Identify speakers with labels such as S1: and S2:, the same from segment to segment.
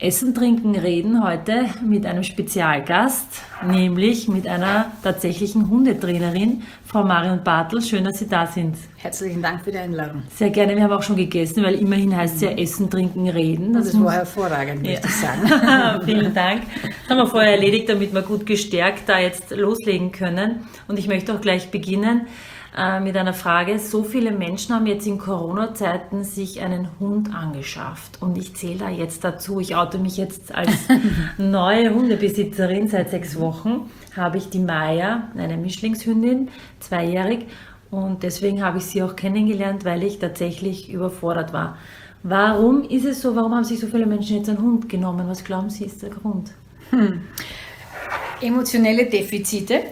S1: Essen, Trinken, Reden heute mit einem Spezialgast, nämlich mit einer tatsächlichen Hundetrainerin, Frau Marion Bartl. Schön, dass Sie da sind.
S2: Herzlichen Dank für die Einladung.
S1: Sehr gerne, wir haben auch schon gegessen, weil immerhin heißt es ja Essen, Trinken, Reden.
S2: Das war hervorragend, möchte ich sagen.
S1: Vielen Dank. Das haben wir vorher erledigt, damit wir gut gestärkt da jetzt loslegen können. Und ich möchte auch gleich beginnen mit einer Frage. So viele Menschen haben jetzt in Corona-Zeiten sich einen Hund angeschafft. Und ich zähle da jetzt dazu, ich oute mich jetzt als neue Hundebesitzerin. Seit 6 Wochen habe ich die Maya, eine Mischlingshündin, 2-jährig. Und deswegen habe ich sie auch kennengelernt, weil ich tatsächlich überfordert war. Warum ist es so? Warum haben sich so viele Menschen jetzt einen Hund genommen? Was glauben Sie, ist der Grund?
S2: Emotionelle Defizite.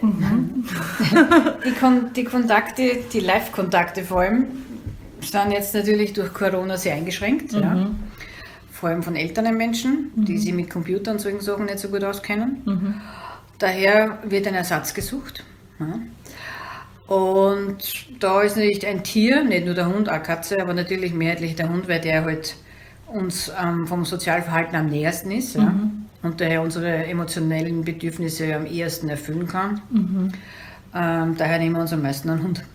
S2: Die Kontakte, die Live-Kontakte vor allem, sind jetzt natürlich durch Corona sehr eingeschränkt. Ja. Vor allem von älteren Menschen, die sich mit Computern und solchen Sachen nicht so gut auskennen. Daher wird ein Ersatz gesucht. Ja. Und da ist natürlich ein Tier, nicht nur der Hund, auch Katze, aber natürlich mehrheitlich der Hund, weil der halt uns vom Sozialverhalten am nähersten ist. Ja. Und daher unsere emotionellen Bedürfnisse am ehesten erfüllen kann. Daher nehmen wir uns am meisten einen Hund.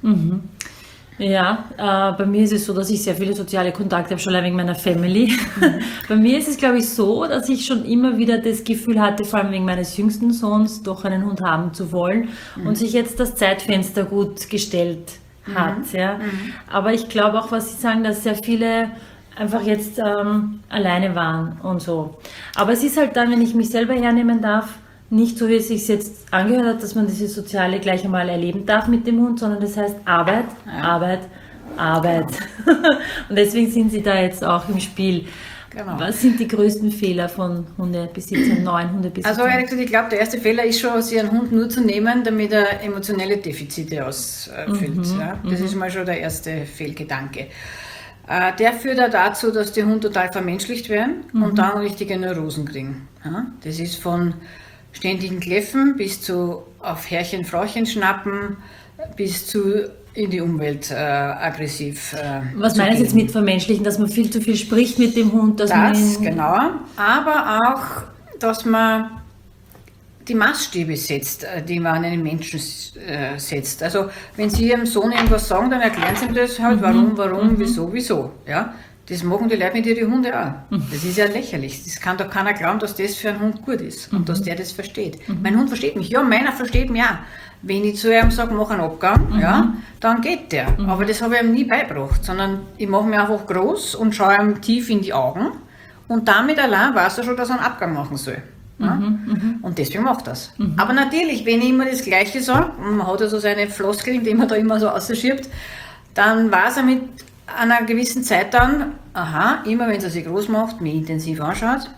S1: Ja, bei mir ist es so, dass ich sehr viele soziale Kontakte habe, schon allein wegen meiner Family. Bei mir ist es, glaube ich, so, dass ich schon immer wieder das Gefühl hatte, vor allem wegen meines jüngsten Sohns, doch einen Hund haben zu wollen und sich jetzt das Zeitfenster gut gestellt hat. Ja. Aber ich glaube auch, was Sie sagen, dass sehr viele einfach jetzt alleine waren und so. Aber es ist halt dann, wenn ich mich selber hernehmen darf, nicht so, wie es sich jetzt angehört hat, dass man dieses Soziale gleich einmal erleben darf mit dem Hund, sondern das heißt Arbeit, Arbeit, Arbeit. Und deswegen sind Sie da jetzt auch im Spiel. Genau. Was sind die größten Fehler von Hundebesitzern, neuen Hundebesitzern?
S2: Also ehrlich gesagt, ich glaube, der erste Fehler ist schon, sich einen Hund nur zu nehmen, damit er emotionelle Defizite ausfüllt. Ja? Das ist mal schon der erste Fehlgedanke. Der führt auch dazu, dass die Hunde total vermenschlicht werden und dann richtige Neurosen kriegen. Ja? Das ist von ständigen Kläffen bis zu auf Herrchen, Frauchen schnappen, bis zu in die Umwelt aggressiv.
S1: Was meinen Sie jetzt mit vermenschlichen, dass man viel zu viel spricht mit dem Hund?
S2: Das, genau. Aber auch, dass man die Maßstäbe setzt, die man an einen Menschen setzt. Also wenn Sie Ihrem Sohn irgendwas sagen, dann erklären Sie ihm das halt, warum, wieso. Ja? Das machen die Leute mit ihren Hunden auch. Das ist ja lächerlich. Das kann doch keiner glauben, dass das für einen Hund gut ist und dass der das versteht. Mein Hund versteht mich. Ja, meiner versteht mich auch. Wenn ich zu ihm sage, mach einen Abgang, ja, dann geht der. Aber das habe ich ihm nie beigebracht, sondern ich mache mich einfach groß und schaue ihm tief in die Augen und damit allein weiß er schon, dass er einen Abgang machen soll. Ja? Und deswegen macht das. Aber natürlich, wenn ich immer das Gleiche sage, man hat ja so seine Floskeln, die man da immer so rausschiebt, dann weiß er mit einer gewissen Zeit dann, immer wenn er sich groß macht, mich intensiv anschaut,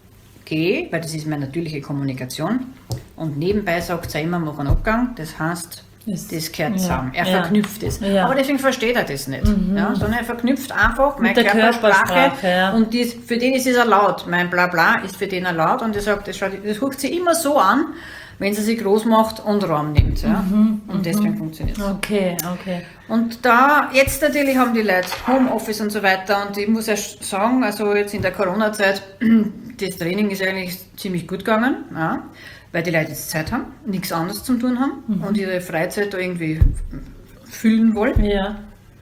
S2: weil das ist meine natürliche Kommunikation, und nebenbei sagt er immer, mach einen Abgang, das heißt, das gehört zusammen. Er verknüpft es. Ja. Aber deswegen versteht er das nicht. Ja, sondern er verknüpft einfach meine Körpersprache und für den ist es ein Laut. Mein Blabla ist für den ein Laut und er sagt, das hört sich immer so an, wenn sie sich groß macht und Raum nimmt. Ja? Und deswegen funktioniert es.
S1: Okay.
S2: Und jetzt natürlich haben die Leute Homeoffice und so weiter und ich muss ja sagen, also jetzt in der Corona-Zeit, das Training ist eigentlich ziemlich gut gegangen, ja? Weil die Leute jetzt Zeit haben, nichts anderes zu tun haben und ihre Freizeit da irgendwie füllen wollen.
S1: Ja.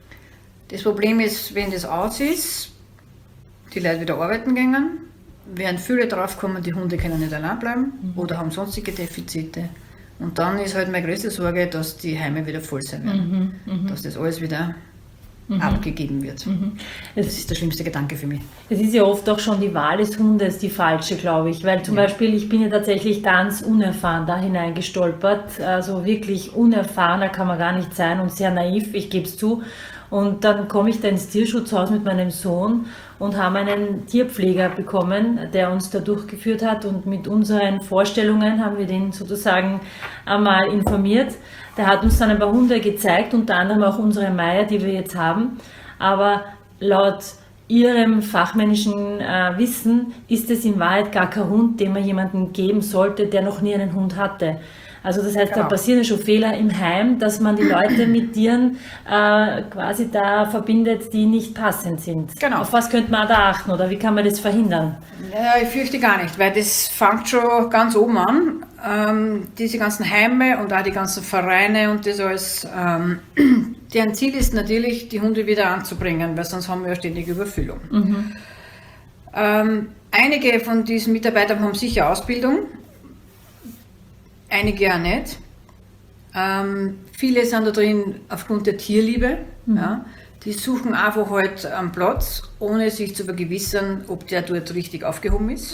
S2: Das Problem ist, wenn das aus ist, die Leute wieder arbeiten gehen, werden viele draufkommen, die Hunde können nicht allein bleiben oder haben sonstige Defizite. Und dann ist halt meine größte Sorge, dass die Heime wieder voll sein werden. Dass das alles wieder abgegeben wird. Das ist der schlimmste Gedanke für mich.
S1: Es ist ja oft auch schon die Wahl des Hundes die falsche, glaube ich. Weil zum Beispiel, ich bin ja tatsächlich ganz unerfahren da hineingestolpert. Also wirklich unerfahrener kann man gar nicht sein und sehr naiv, ich gebe es zu. Und dann komme ich da ins Tierschutzhaus mit meinem Sohn und haben einen Tierpfleger bekommen, der uns da durchgeführt hat, und mit unseren Vorstellungen haben wir den sozusagen einmal informiert. Der hat uns dann ein paar Hunde gezeigt, unter anderem auch unsere Maya, die wir jetzt haben. Aber laut Ihrem fachmännischen Wissen ist es in Wahrheit gar kein Hund, den man jemandem geben sollte, der noch nie einen Hund hatte. Also das heißt, da
S2: Genau.
S1: passieren ja schon Fehler im Heim, dass man die Leute mit Tieren quasi da verbindet, die nicht passend sind.
S2: Genau.
S1: Auf was könnte man da achten oder wie kann man das verhindern?
S2: Ja, ich fürchte gar nicht, weil das fängt schon ganz oben an. Diese ganzen Heime und auch die ganzen Vereine und das alles, deren Ziel ist natürlich, die Hunde wieder anzubringen, weil sonst haben wir ja ständig Überfüllung. Einige von diesen Mitarbeitern haben sicher Ausbildung, einige ja nicht. Viele sind da drin aufgrund der Tierliebe. Ja. Die suchen einfach halt einen Platz, ohne sich zu vergewissern, ob der dort richtig aufgehoben ist.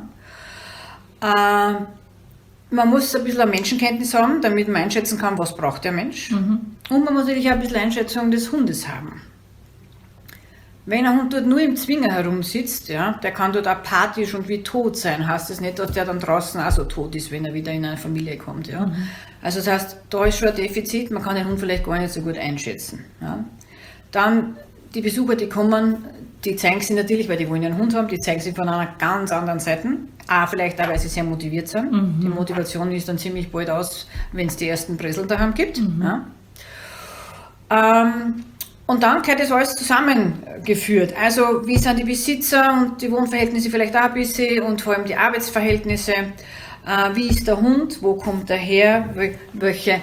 S2: Ja. Man muss ein bisschen eine Menschenkenntnis haben, damit man einschätzen kann, was braucht der Mensch. Und man muss natürlich auch ein bisschen Einschätzung des Hundes haben. Wenn ein Hund dort nur im Zwinger herumsitzt, ja, der kann dort apathisch und wie tot sein. Heißt das nicht, dass der dann draußen auch so tot ist, wenn er wieder in eine Familie kommt. Ja. Also das heißt, da ist schon ein Defizit, man kann den Hund vielleicht gar nicht so gut einschätzen. Ja. Dann die Besucher, die kommen, die zeigen sich natürlich, weil die wollen ja einen Hund haben, die zeigen sich von einer ganz anderen Seite. Vielleicht auch, weil sie sehr motiviert sind. Die Motivation ist dann ziemlich bald aus, wenn es die ersten Bresel daheim gibt. Ja. Und dann gehört das alles zusammengeführt. Also wie sind die Besitzer und die Wohnverhältnisse vielleicht auch ein bisschen und vor allem die Arbeitsverhältnisse. Wie ist der Hund, wo kommt er her, welche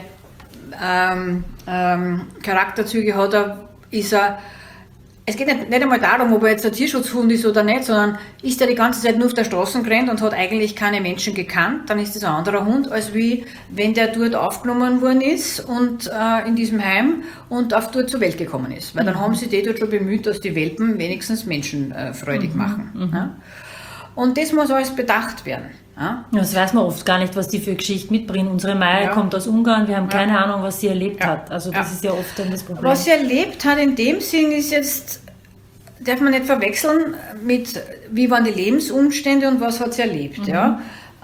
S2: Charakterzüge hat er, ist er. Es geht nicht einmal darum, ob er jetzt ein Tierschutzhund ist oder nicht, sondern ist er die ganze Zeit nur auf der Straße gerannt und hat eigentlich keine Menschen gekannt, dann ist das ein anderer Hund, als wie wenn der dort aufgenommen worden ist und in diesem Heim und auf dort zur Welt gekommen ist. Weil dann haben sie die dort schon bemüht, dass die Welpen wenigstens menschenfreudig machen. Ja? Und das muss alles bedacht werden. Ja?
S1: Das weiß man oft gar nicht, was die für Geschichte mitbringen. Unsere Maya kommt aus Ungarn, wir haben keine Ahnung, was sie erlebt hat. Also das ist ja oft dann das Problem.
S2: Was sie erlebt hat in dem Sinn ist jetzt, darf man nicht verwechseln mit, wie waren die Lebensumstände und was hat sie erlebt. Ja?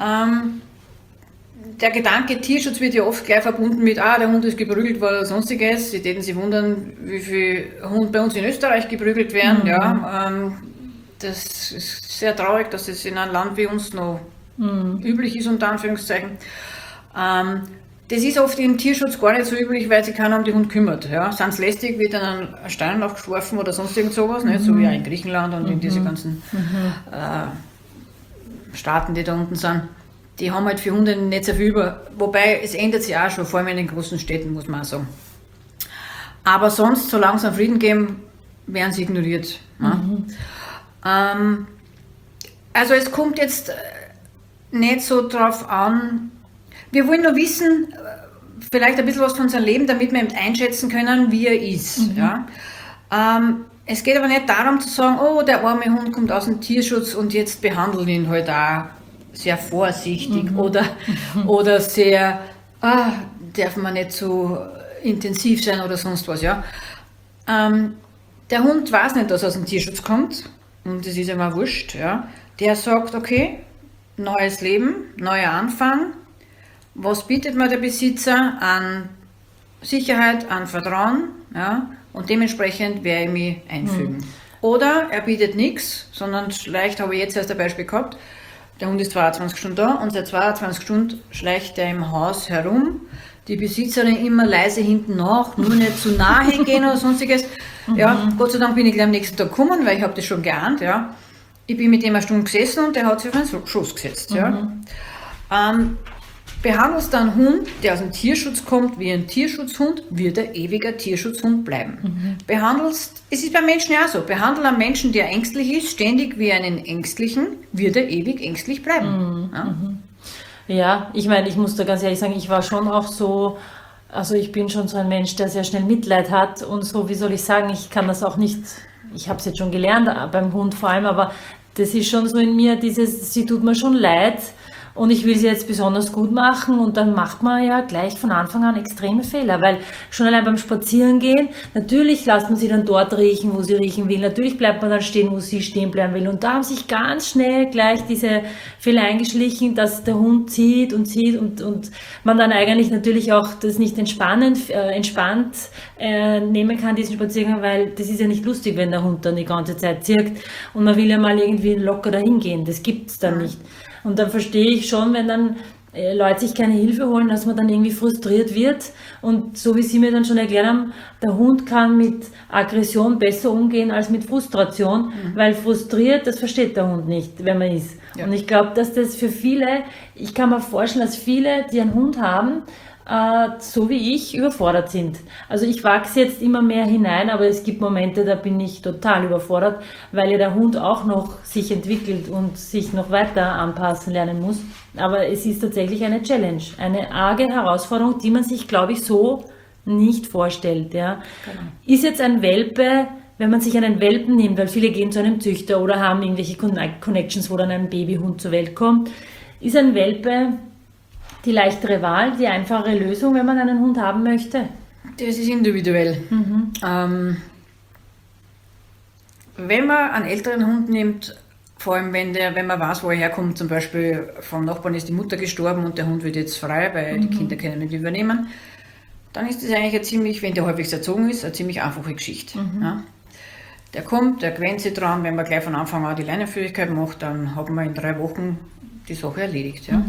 S2: Der Gedanke Tierschutz wird ja oft gleich verbunden mit, der Hund ist geprügelt worden oder sonstiges. Sie täten sich wundern, wie viele Hunde bei uns in Österreich geprügelt werden. Ja? Das ist sehr traurig, dass es in einem Land wie uns noch üblich ist, unter Anführungszeichen. Das ist oft im Tierschutz gar nicht so üblich, weil sich keiner um den Hund kümmert. Ja. Sind sie lästig, wird dann ein Stein nachgeworfen oder sonst irgend sowas, nicht? So wie auch in Griechenland und in diese ganzen Staaten, die da unten sind. Die haben halt für Hunde nicht so viel über. Wobei, es ändert sich auch schon, vor allem in den großen Städten, muss man auch sagen. Aber sonst, solange es einen Frieden geben, werden sie ignoriert. Ja. Also es kommt jetzt nicht so drauf an. Wir wollen nur wissen, vielleicht ein bisschen was von seinem Leben, damit wir eben einschätzen können, wie er ist. Ja? Es geht aber nicht darum zu sagen, oh, der arme Hund kommt aus dem Tierschutz und jetzt behandeln ihn halt auch sehr vorsichtig oder sehr, darf man nicht so intensiv sein oder sonst was. Ja? Der Hund weiß nicht, dass er aus dem Tierschutz kommt und das ist ihm auch wurscht. Ja? Der sagt, okay, neues Leben, neuer Anfang. Was bietet mir der Besitzer an Sicherheit, an Vertrauen? Ja? Und dementsprechend werde ich mich einfügen. Oder er bietet nichts, sondern vielleicht habe ich jetzt erst ein Beispiel gehabt. Der Hund ist 22 Stunden da und seit 22 Stunden schleicht er im Haus herum. Die Besitzerin immer leise hinten nach, nur nicht zu nahe gehen oder sonstiges. Ja, Gott sei Dank bin ich gleich am nächsten Tag gekommen, weil ich habe das schon geahnt. Ja. Ich bin mit ihm eine Stunde gesessen und der hat sich auf einen Schoß gesetzt. Ja. Behandelst du einen Hund, der aus dem Tierschutz kommt, wie ein Tierschutzhund, wird er ewiger Tierschutzhund bleiben. Es ist beim Menschen ja so, behandle einen Menschen, der ängstlich ist, ständig wie einen Ängstlichen, wird er ewig ängstlich bleiben.
S1: Ja, ich meine, ich muss da ganz ehrlich sagen, ich war schon auch so, also ich bin schon so ein Mensch, der sehr schnell Mitleid hat und so, wie soll ich sagen, ich kann das auch nicht, ich habe es jetzt schon gelernt, beim Hund vor allem, aber das ist schon so in mir, sie tut mir schon leid und ich will sie jetzt besonders gut machen und dann macht man ja gleich von Anfang an extreme Fehler, weil schon allein beim Spazierengehen, natürlich lässt man sie dann dort riechen, wo sie riechen will, natürlich bleibt man dann stehen, wo sie stehen bleiben will und da haben sich ganz schnell gleich diese Fehler eingeschlichen, dass der Hund zieht und man dann eigentlich natürlich auch das nicht entspannt nehmen kann, diesen Spaziergang, weil das ist ja nicht lustig, wenn der Hund dann die ganze Zeit zirkt und man will ja mal irgendwie locker dahin gehen, das gibt's dann nicht. Und dann verstehe ich schon, wenn dann Leute sich keine Hilfe holen, dass man dann irgendwie frustriert wird. Und so wie Sie mir dann schon erklärt haben, der Hund kann mit Aggression besser umgehen als mit Frustration, weil frustriert, das versteht der Hund nicht, wenn man ist.
S2: Ja.
S1: Und ich glaube, dass das für viele, ich kann mir vorstellen, dass viele, die einen Hund haben, so wie ich, überfordert sind. Also ich wachse jetzt immer mehr hinein, aber es gibt Momente, da bin ich total überfordert, weil ja der Hund auch noch sich entwickelt und sich noch weiter anpassen lernen muss. Aber es ist tatsächlich eine Challenge, eine arge Herausforderung, die man sich, glaube ich, so nicht vorstellt. Ja.
S2: Genau.
S1: Ist jetzt ein Welpe, wenn man sich einen Welpen nimmt, weil viele gehen zu einem Züchter oder haben irgendwelche Connections, wo dann ein Babyhund zur Welt kommt, ist ein Welpe die leichtere Wahl, die einfachere Lösung, wenn man einen Hund haben möchte?
S2: Das ist individuell. Wenn man einen älteren Hund nimmt, vor allem wenn man weiß, wo er herkommt, zum Beispiel vom Nachbarn ist die Mutter gestorben und der Hund wird jetzt frei, weil die Kinder können nicht übernehmen, dann ist das eigentlich wenn der halbwegs erzogen ist, eine ziemlich einfache Geschichte. Ja. Der kommt, der gewöhnt sich dran, wenn man gleich von Anfang an die Leinenführigkeit macht, dann hat man in 3 Wochen die Sache erledigt. Ja.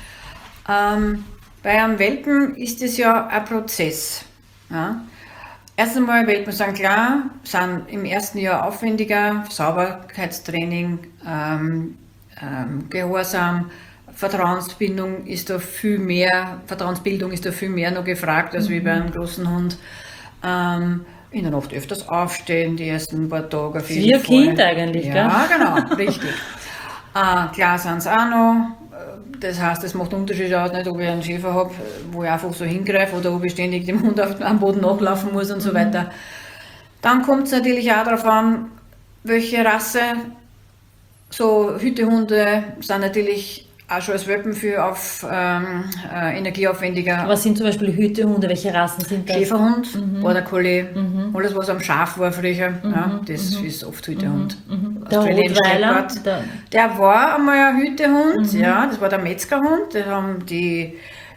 S2: Bei einem Welpen ist es ja ein Prozess. Ja. Erst einmal, Welpen sind klar, sind im ersten Jahr aufwendiger, Sauberkeitstraining, Gehorsam, Vertrauensbildung ist da viel mehr noch gefragt als wie bei einem großen Hund. In der Nacht öfters aufstehen, die ersten paar Tage auf jeden Fall.
S1: Wie ein Kind eigentlich,
S2: ja, gell? Genau, richtig. Klar sind es auch noch. Das heißt, es macht einen Unterschied aus, nicht, ob ich einen Schäfer habe, wo ich einfach so hingreife oder ob ich ständig dem Hund am Boden nachlaufen muss und so weiter. Dann kommt es natürlich auch darauf an, welche Rasse. So Hütehunde sind natürlich auch schon als Welpen auf energieaufwendiger.
S1: Was sind zum Beispiel Hütehunde? Welche Rassen sind das?
S2: Schäferhund, Border Collie, alles was am Schaf war früher, ja, das ist oft Hütehund.
S1: Der Rottweiler?
S2: Der war einmal ein Hütehund, ja, das war der Metzgerhund, den haben die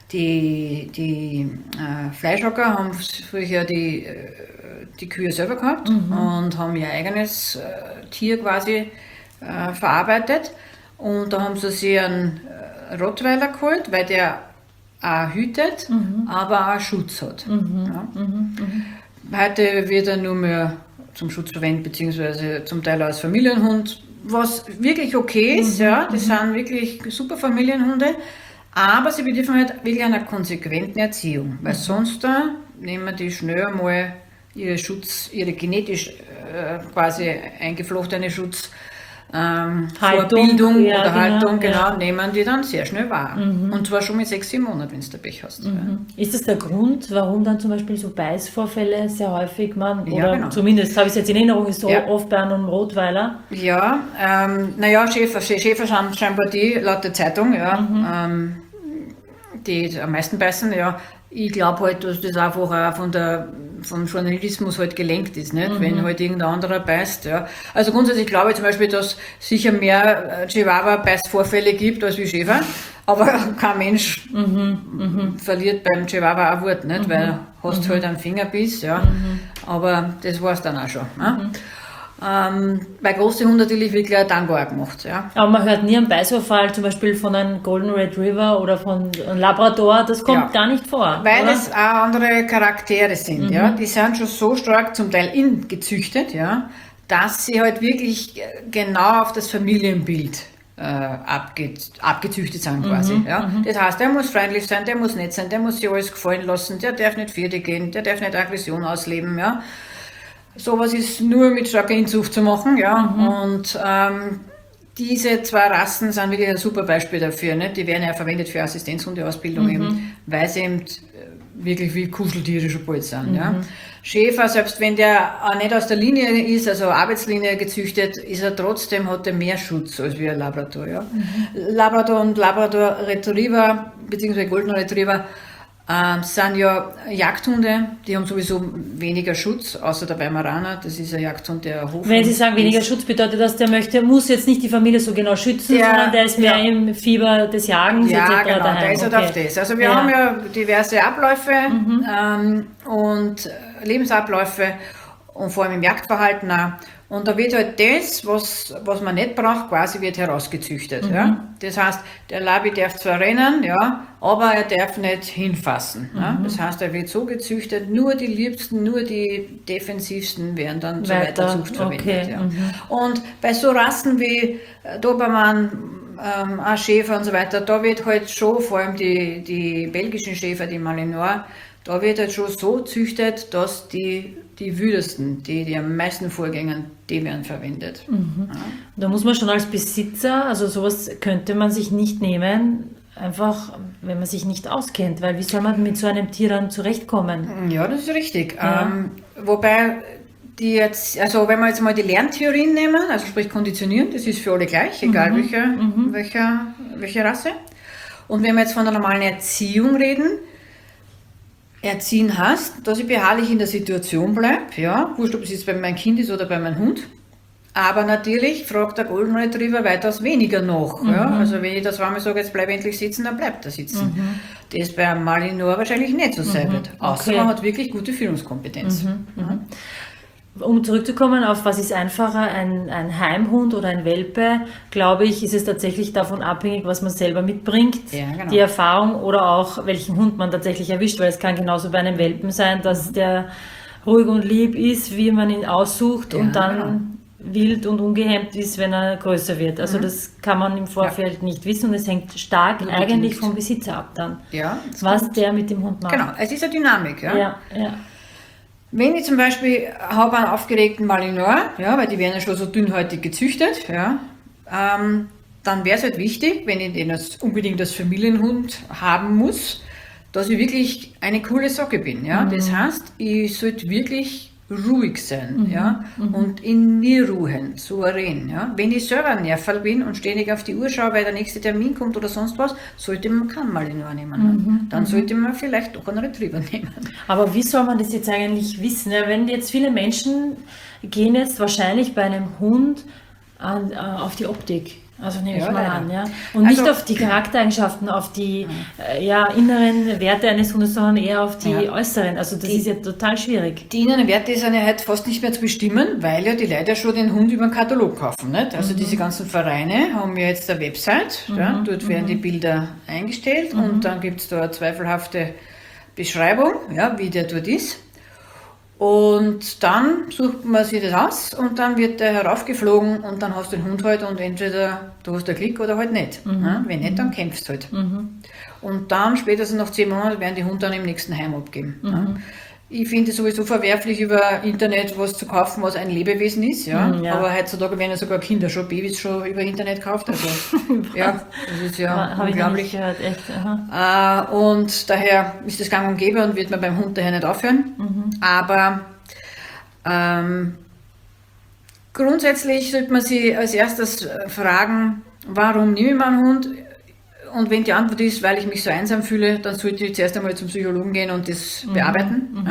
S2: Fleischhocker haben früher die Kühe selber gehabt und haben ihr eigenes Tier quasi verarbeitet. Und da haben sie sich einen Rottweiler geholt, weil der auch hütet, aber auch Schutz hat. Ja. Heute wird er nur mehr zum Schutz verwendet, beziehungsweise zum Teil als Familienhund, was wirklich okay ist. Ja, das sind wirklich super Familienhunde, aber sie bedürfen halt wirklich einer konsequenten Erziehung, weil sonst nehmen die schnell mal ihre genetisch quasi eingeflochtene Vorbildung
S1: ja,
S2: oder Haltung,
S1: ja.
S2: nehmen die dann sehr schnell wahr. Und zwar schon mit 6-7 Monaten, wenn du Pech hast.
S1: Ist das der Grund, warum dann zum Beispiel so Beißvorfälle sehr häufig
S2: Ja, genau.
S1: Zumindest habe ich es jetzt in Erinnerung, ist so oft bei einem Rottweiler?
S2: Ja, Schäfer sind scheinbar die, laut der Zeitung, die am meisten beißen, ja. Ich glaube halt, dass das einfach auch vom Journalismus halt gelenkt ist, nicht? Wenn halt irgendein anderer beißt. Ja. Also grundsätzlich glaube ich zum Beispiel, dass es sicher mehr Chihuahua-Beißvorfälle gibt als wie Schäfer, aber kein Mensch verliert beim Chihuahua ein Wort, nicht? Weil du hast halt einen Fingerbiss, ja. Aber das war es dann auch schon. Ne? Bei großen Hunden natürlich wirklich ein Tango auch gemacht. Ja.
S1: Aber man hört nie einen Beißvorfall, zum Beispiel von einem Golden Retriever oder von einem Labrador, das kommt gar nicht vor.
S2: Weil
S1: oder?
S2: es auch andere Charaktere sind. Ja. Die sind schon so stark zum Teil gezüchtet, ja, dass sie halt wirklich genau auf das Familienbild abgezüchtet sind quasi. Ja. Das heißt, der muss freundlich sein, der muss nett sein, der muss sich alles gefallen lassen, der darf nicht Vierte gehen, der darf nicht Aggression ausleben. Ja. Sowas ist nur mit starker Inzucht zu machen, ja. Und diese 2 Rassen sind wirklich ein super Beispiel dafür. Nicht? Die werden ja verwendet für Assistenzhundeausbildung, eben, weil sie eben wirklich wie Kuscheltiere schon bald sind. Ja. Schäfer, selbst wenn der auch nicht aus der Linie ist, also Arbeitslinie gezüchtet, hat er mehr Schutz als wie ein Labrador. Ja. Labrador und Labrador Retriever, beziehungsweise Golden Retriever, sind ja Jagdhunde, die haben sowieso weniger Schutz, außer der Weimaraner, das ist ein Jagdhund, der Hof.
S1: Wenn Sie sagen weniger Schutz, bedeutet das, muss jetzt nicht die Familie so genau schützen, sondern der ist mehr im Fieber des Jagens
S2: etc. Ja, genau,
S1: daheim.
S2: der ist halt auf das. Also wir haben ja diverse Abläufe und Lebensabläufe und vor allem im Jagdverhalten auch. Und da wird halt das, was man nicht braucht, quasi wird herausgezüchtet. Ja? Das heißt, der Labi darf zwar rennen, ja, aber er darf nicht hinfassen. Ja? Das heißt, er wird so gezüchtet, nur die liebsten, nur die defensivsten werden dann zur Weiterzucht verwendet. Ja. Und bei so Rassen wie Dobermann, auch Schäfer und so weiter, da wird halt schon, vor allem die belgischen Schäfer, die Malinois, da wird halt schon so züchtet, dass die wüdesten, die am meisten vorgängen, die werden verwendet. Ja.
S1: Da muss man schon als Besitzer, also sowas könnte man sich nicht nehmen, einfach, wenn man sich nicht auskennt, weil wie soll man mit so einem Tier dann zurechtkommen?
S2: Ja, das ist richtig. Ja. Wobei die jetzt, also wenn wir jetzt mal die Lerntheorien nehmen, also sprich konditionieren, das ist für alle gleich, egal welche Rasse. Und wenn wir jetzt von der normalen Erziehung reden, Erziehen heißt, dass ich beharrlich in der Situation bleibe, ja, wurscht, ob es jetzt bei meinem Kind ist oder bei meinem Hund. Aber natürlich fragt der Golden Retriever weitaus weniger nach. Ja. Also wenn ich das zweimal sage, jetzt bleib endlich sitzen, dann bleibt er sitzen. Das bei einem Malinois wahrscheinlich nicht so sein wird. Außer man hat wirklich gute Führungskompetenz. Ja.
S1: Um zurückzukommen auf, was ist einfacher, ein Heimhund oder ein Welpe, glaube ich, ist es tatsächlich davon abhängig, was man selber mitbringt, die Erfahrung oder auch welchen Hund man tatsächlich erwischt, weil es kann genauso bei einem Welpen sein, dass der ruhig und lieb ist, wie man ihn aussucht und dann wild und ungehemmt ist, wenn er größer wird. Also das kann man im Vorfeld nicht wissen und es hängt stark eigentlich vom Besitzer ab dann, was der mit dem Hund macht.
S2: Genau, es ist eine Dynamik. Ja. Wenn ich zum Beispiel habe einen aufgeregten Malinois, ja, weil die werden ja schon so dünnhäutig gezüchtet, ja, dann wäre es halt wichtig, wenn ich den unbedingt als Familienhund haben muss, dass ich wirklich eine coole Socke bin. Ja. Das heißt, ich sollte wirklich ruhig sein und in mir ruhen, souverän. Ja. Wenn ich selber ein Nerval bin und ständig auf die Uhr schaue, weil der nächste Termin kommt oder sonst was, sollte man keinen Malinois nehmen. Dann sollte man vielleicht doch einen Retriever nehmen.
S1: Aber wie soll man das jetzt eigentlich wissen? Ja, wenn jetzt viele Menschen gehen jetzt wahrscheinlich bei einem Hund auf die Optik. Also nehme ich mal an, ja. Und nicht auf die Charaktereigenschaften, auf die inneren Werte eines Hundes, sondern eher auf die äußeren. Also das ist ja total schwierig.
S2: Die inneren Werte sind ja heute fast nicht mehr zu bestimmen, weil ja die Leute ja schon den Hund über den Katalog kaufen. Nicht? Also diese ganzen Vereine haben ja jetzt eine Website, dort werden die Bilder eingestellt und dann gibt es da eine zweifelhafte Beschreibung, wie der dort ist. Und dann sucht man sich das aus und dann wird der heraufgeflogen und dann hast du den Hund halt und entweder du hast einen Klick oder halt nicht. Wenn nicht, dann kämpfst du halt. Und dann spätestens nach 10 Monaten werden die Hunde dann im nächsten Heim abgeben. Ich finde es sowieso verwerflich, über Internet was zu kaufen, was ein Lebewesen ist. Aber heutzutage werden ja sogar Kinder schon, Babys schon über Internet gekauft. Also, das ist ja unglaublich.
S1: Gehört, echt.
S2: Und daher ist das gang und gäbe und wird man beim Hund daher nicht aufhören. Aber grundsätzlich sollte man sich als erstes fragen, warum nehme ich mir einen Hund? Und wenn die Antwort ist, weil ich mich so einsam fühle, dann sollte ich zuerst einmal zum Psychologen gehen und das bearbeiten.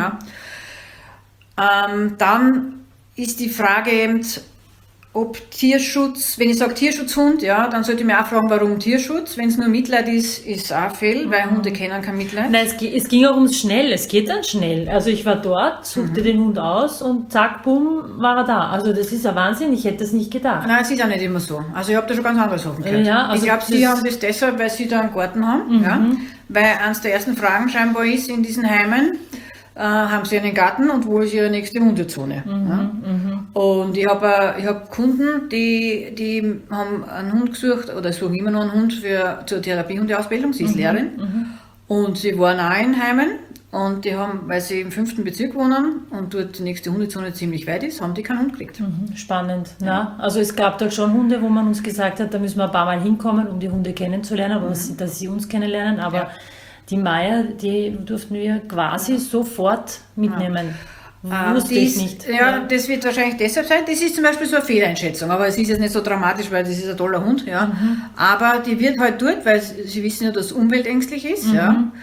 S2: Dann ist die Frage eben, ob Tierschutz, wenn ich sage Tierschutzhund, dann sollte ich mir auch fragen, warum Tierschutz. Wenn es nur Mitleid ist, ist es auch fehl, weil Hunde kennen kein Mitleid.
S1: Nein, es ging auch ums Schnell, es geht dann schnell. Also ich war dort, suchte den Hund aus und zack, bumm, war er da. Also das ist ein Wahnsinn, ich hätte das nicht gedacht.
S2: Nein, es ist auch nicht immer so. Also ich habe da schon ganz andere Sachen gehört.
S1: Also
S2: ich glaube, sie haben das deshalb, weil sie da einen Garten haben, weil eines der ersten Fragen scheinbar ist in diesen Heimen, haben sie einen Garten und wo ist ihre nächste Hundezone? Und ich hab Kunden, die haben einen Hund gesucht oder suchen immer noch einen Hund zur Therapiehundeausbildung, sie ist Lehrerin und sie waren auch in Heimen und die haben, weil sie im 5. Bezirk wohnen und dort die nächste Hundezone ziemlich weit ist, haben die keinen Hund gekriegt.
S1: Spannend. Ja. Also es gab dort schon Hunde, wo man uns gesagt hat, da müssen wir ein paar Mal hinkommen, um die Hunde kennenzulernen, aber dass sie uns kennenlernen, aber die Meier, die durften wir quasi sofort mitnehmen. Wusste ich nicht.
S2: Ja, das wird wahrscheinlich deshalb sein. Das ist zum Beispiel so eine Fehleinschätzung, aber es ist jetzt nicht so dramatisch, weil das ist ein toller Hund. Aber die wird halt dort, weil sie wissen ja, dass es umweltängstlich ist.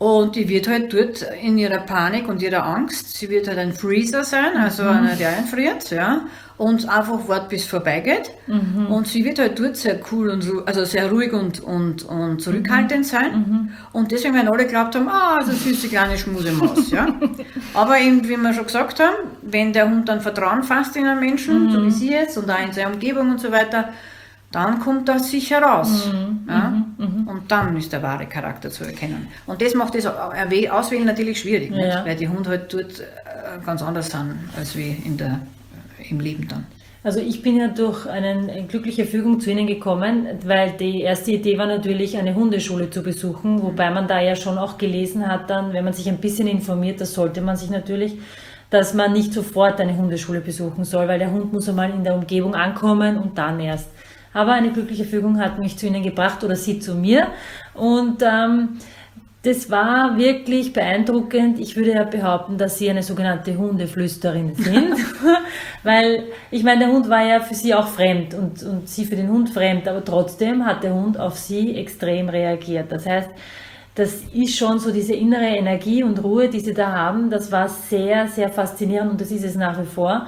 S2: Und die wird halt dort in ihrer Panik und ihrer Angst, sie wird halt ein Freezer sein, also einer, der einfriert, ja, und einfach wartet, bis es vorbeigeht. Und sie wird halt dort sehr cool und also sehr ruhig und zurückhaltend sein. Und deswegen werden alle geglaubt haben, so süße kleine Schmusemaus, ja. Aber eben, wie wir schon gesagt haben, wenn der Hund dann Vertrauen fasst in einen Menschen, so wie sie jetzt, und auch in seiner Umgebung und so weiter, dann kommt das sicher raus. Ja? Und dann ist der wahre Charakter zu erkennen. Und das macht das Auswählen natürlich schwierig, nicht? Weil die Hunde halt dort ganz anders sind, als wie im Leben dann.
S1: Also ich bin ja durch eine glückliche Fügung zu Ihnen gekommen, weil die erste Idee war natürlich, eine Hundeschule zu besuchen, wobei man da ja schon auch gelesen hat dann, wenn man sich ein bisschen informiert, das sollte man sich natürlich, dass man nicht sofort eine Hundeschule besuchen soll, weil der Hund muss einmal in der Umgebung ankommen und dann erst. Aber eine glückliche Fügung hat mich zu Ihnen gebracht oder Sie zu mir. Und das war wirklich beeindruckend. Ich würde ja behaupten, dass Sie eine sogenannte Hundeflüsterin sind. Weil, ich meine, der Hund war ja für Sie auch fremd und Sie für den Hund fremd. Aber trotzdem hat der Hund auf Sie extrem reagiert. Das heißt, das ist schon so diese innere Energie und Ruhe, die Sie da haben. Das war sehr, sehr faszinierend und das ist es nach wie vor.